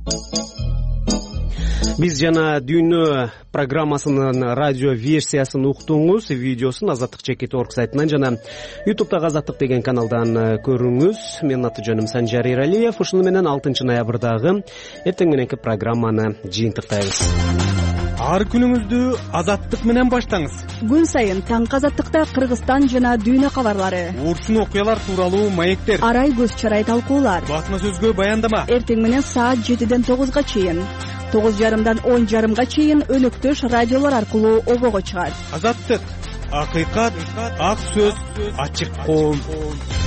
Биз жана дүйнө программасынын радио версиясын уктуңуз, видеосун Азаттык.org сайтынан жана YouTube'дагы Азаттык деген каналдан көрүңүз. Менин аты жөнүм Санжар Иралиев. Ушуну менен 6 ноябрдагы эртең мененки программаны жыйынтыктайбыз. Ар күнүңүздү Азаттык менен баштаңыз. Күн сайын таңкы Азаттыкта Кыргызстан жана дүйнө кабарлары, урчун окуялар тууралуу маектер, арай көз чарай талкуулар, басма сөзгө баяндама. Эртең менен саат 7ден 9га чейин, 9:30дан 10:30га чейин өнөктөш радиолор аркылуу обого чыгат. Азаттык, акыйкат, ак сөз, ачык коом.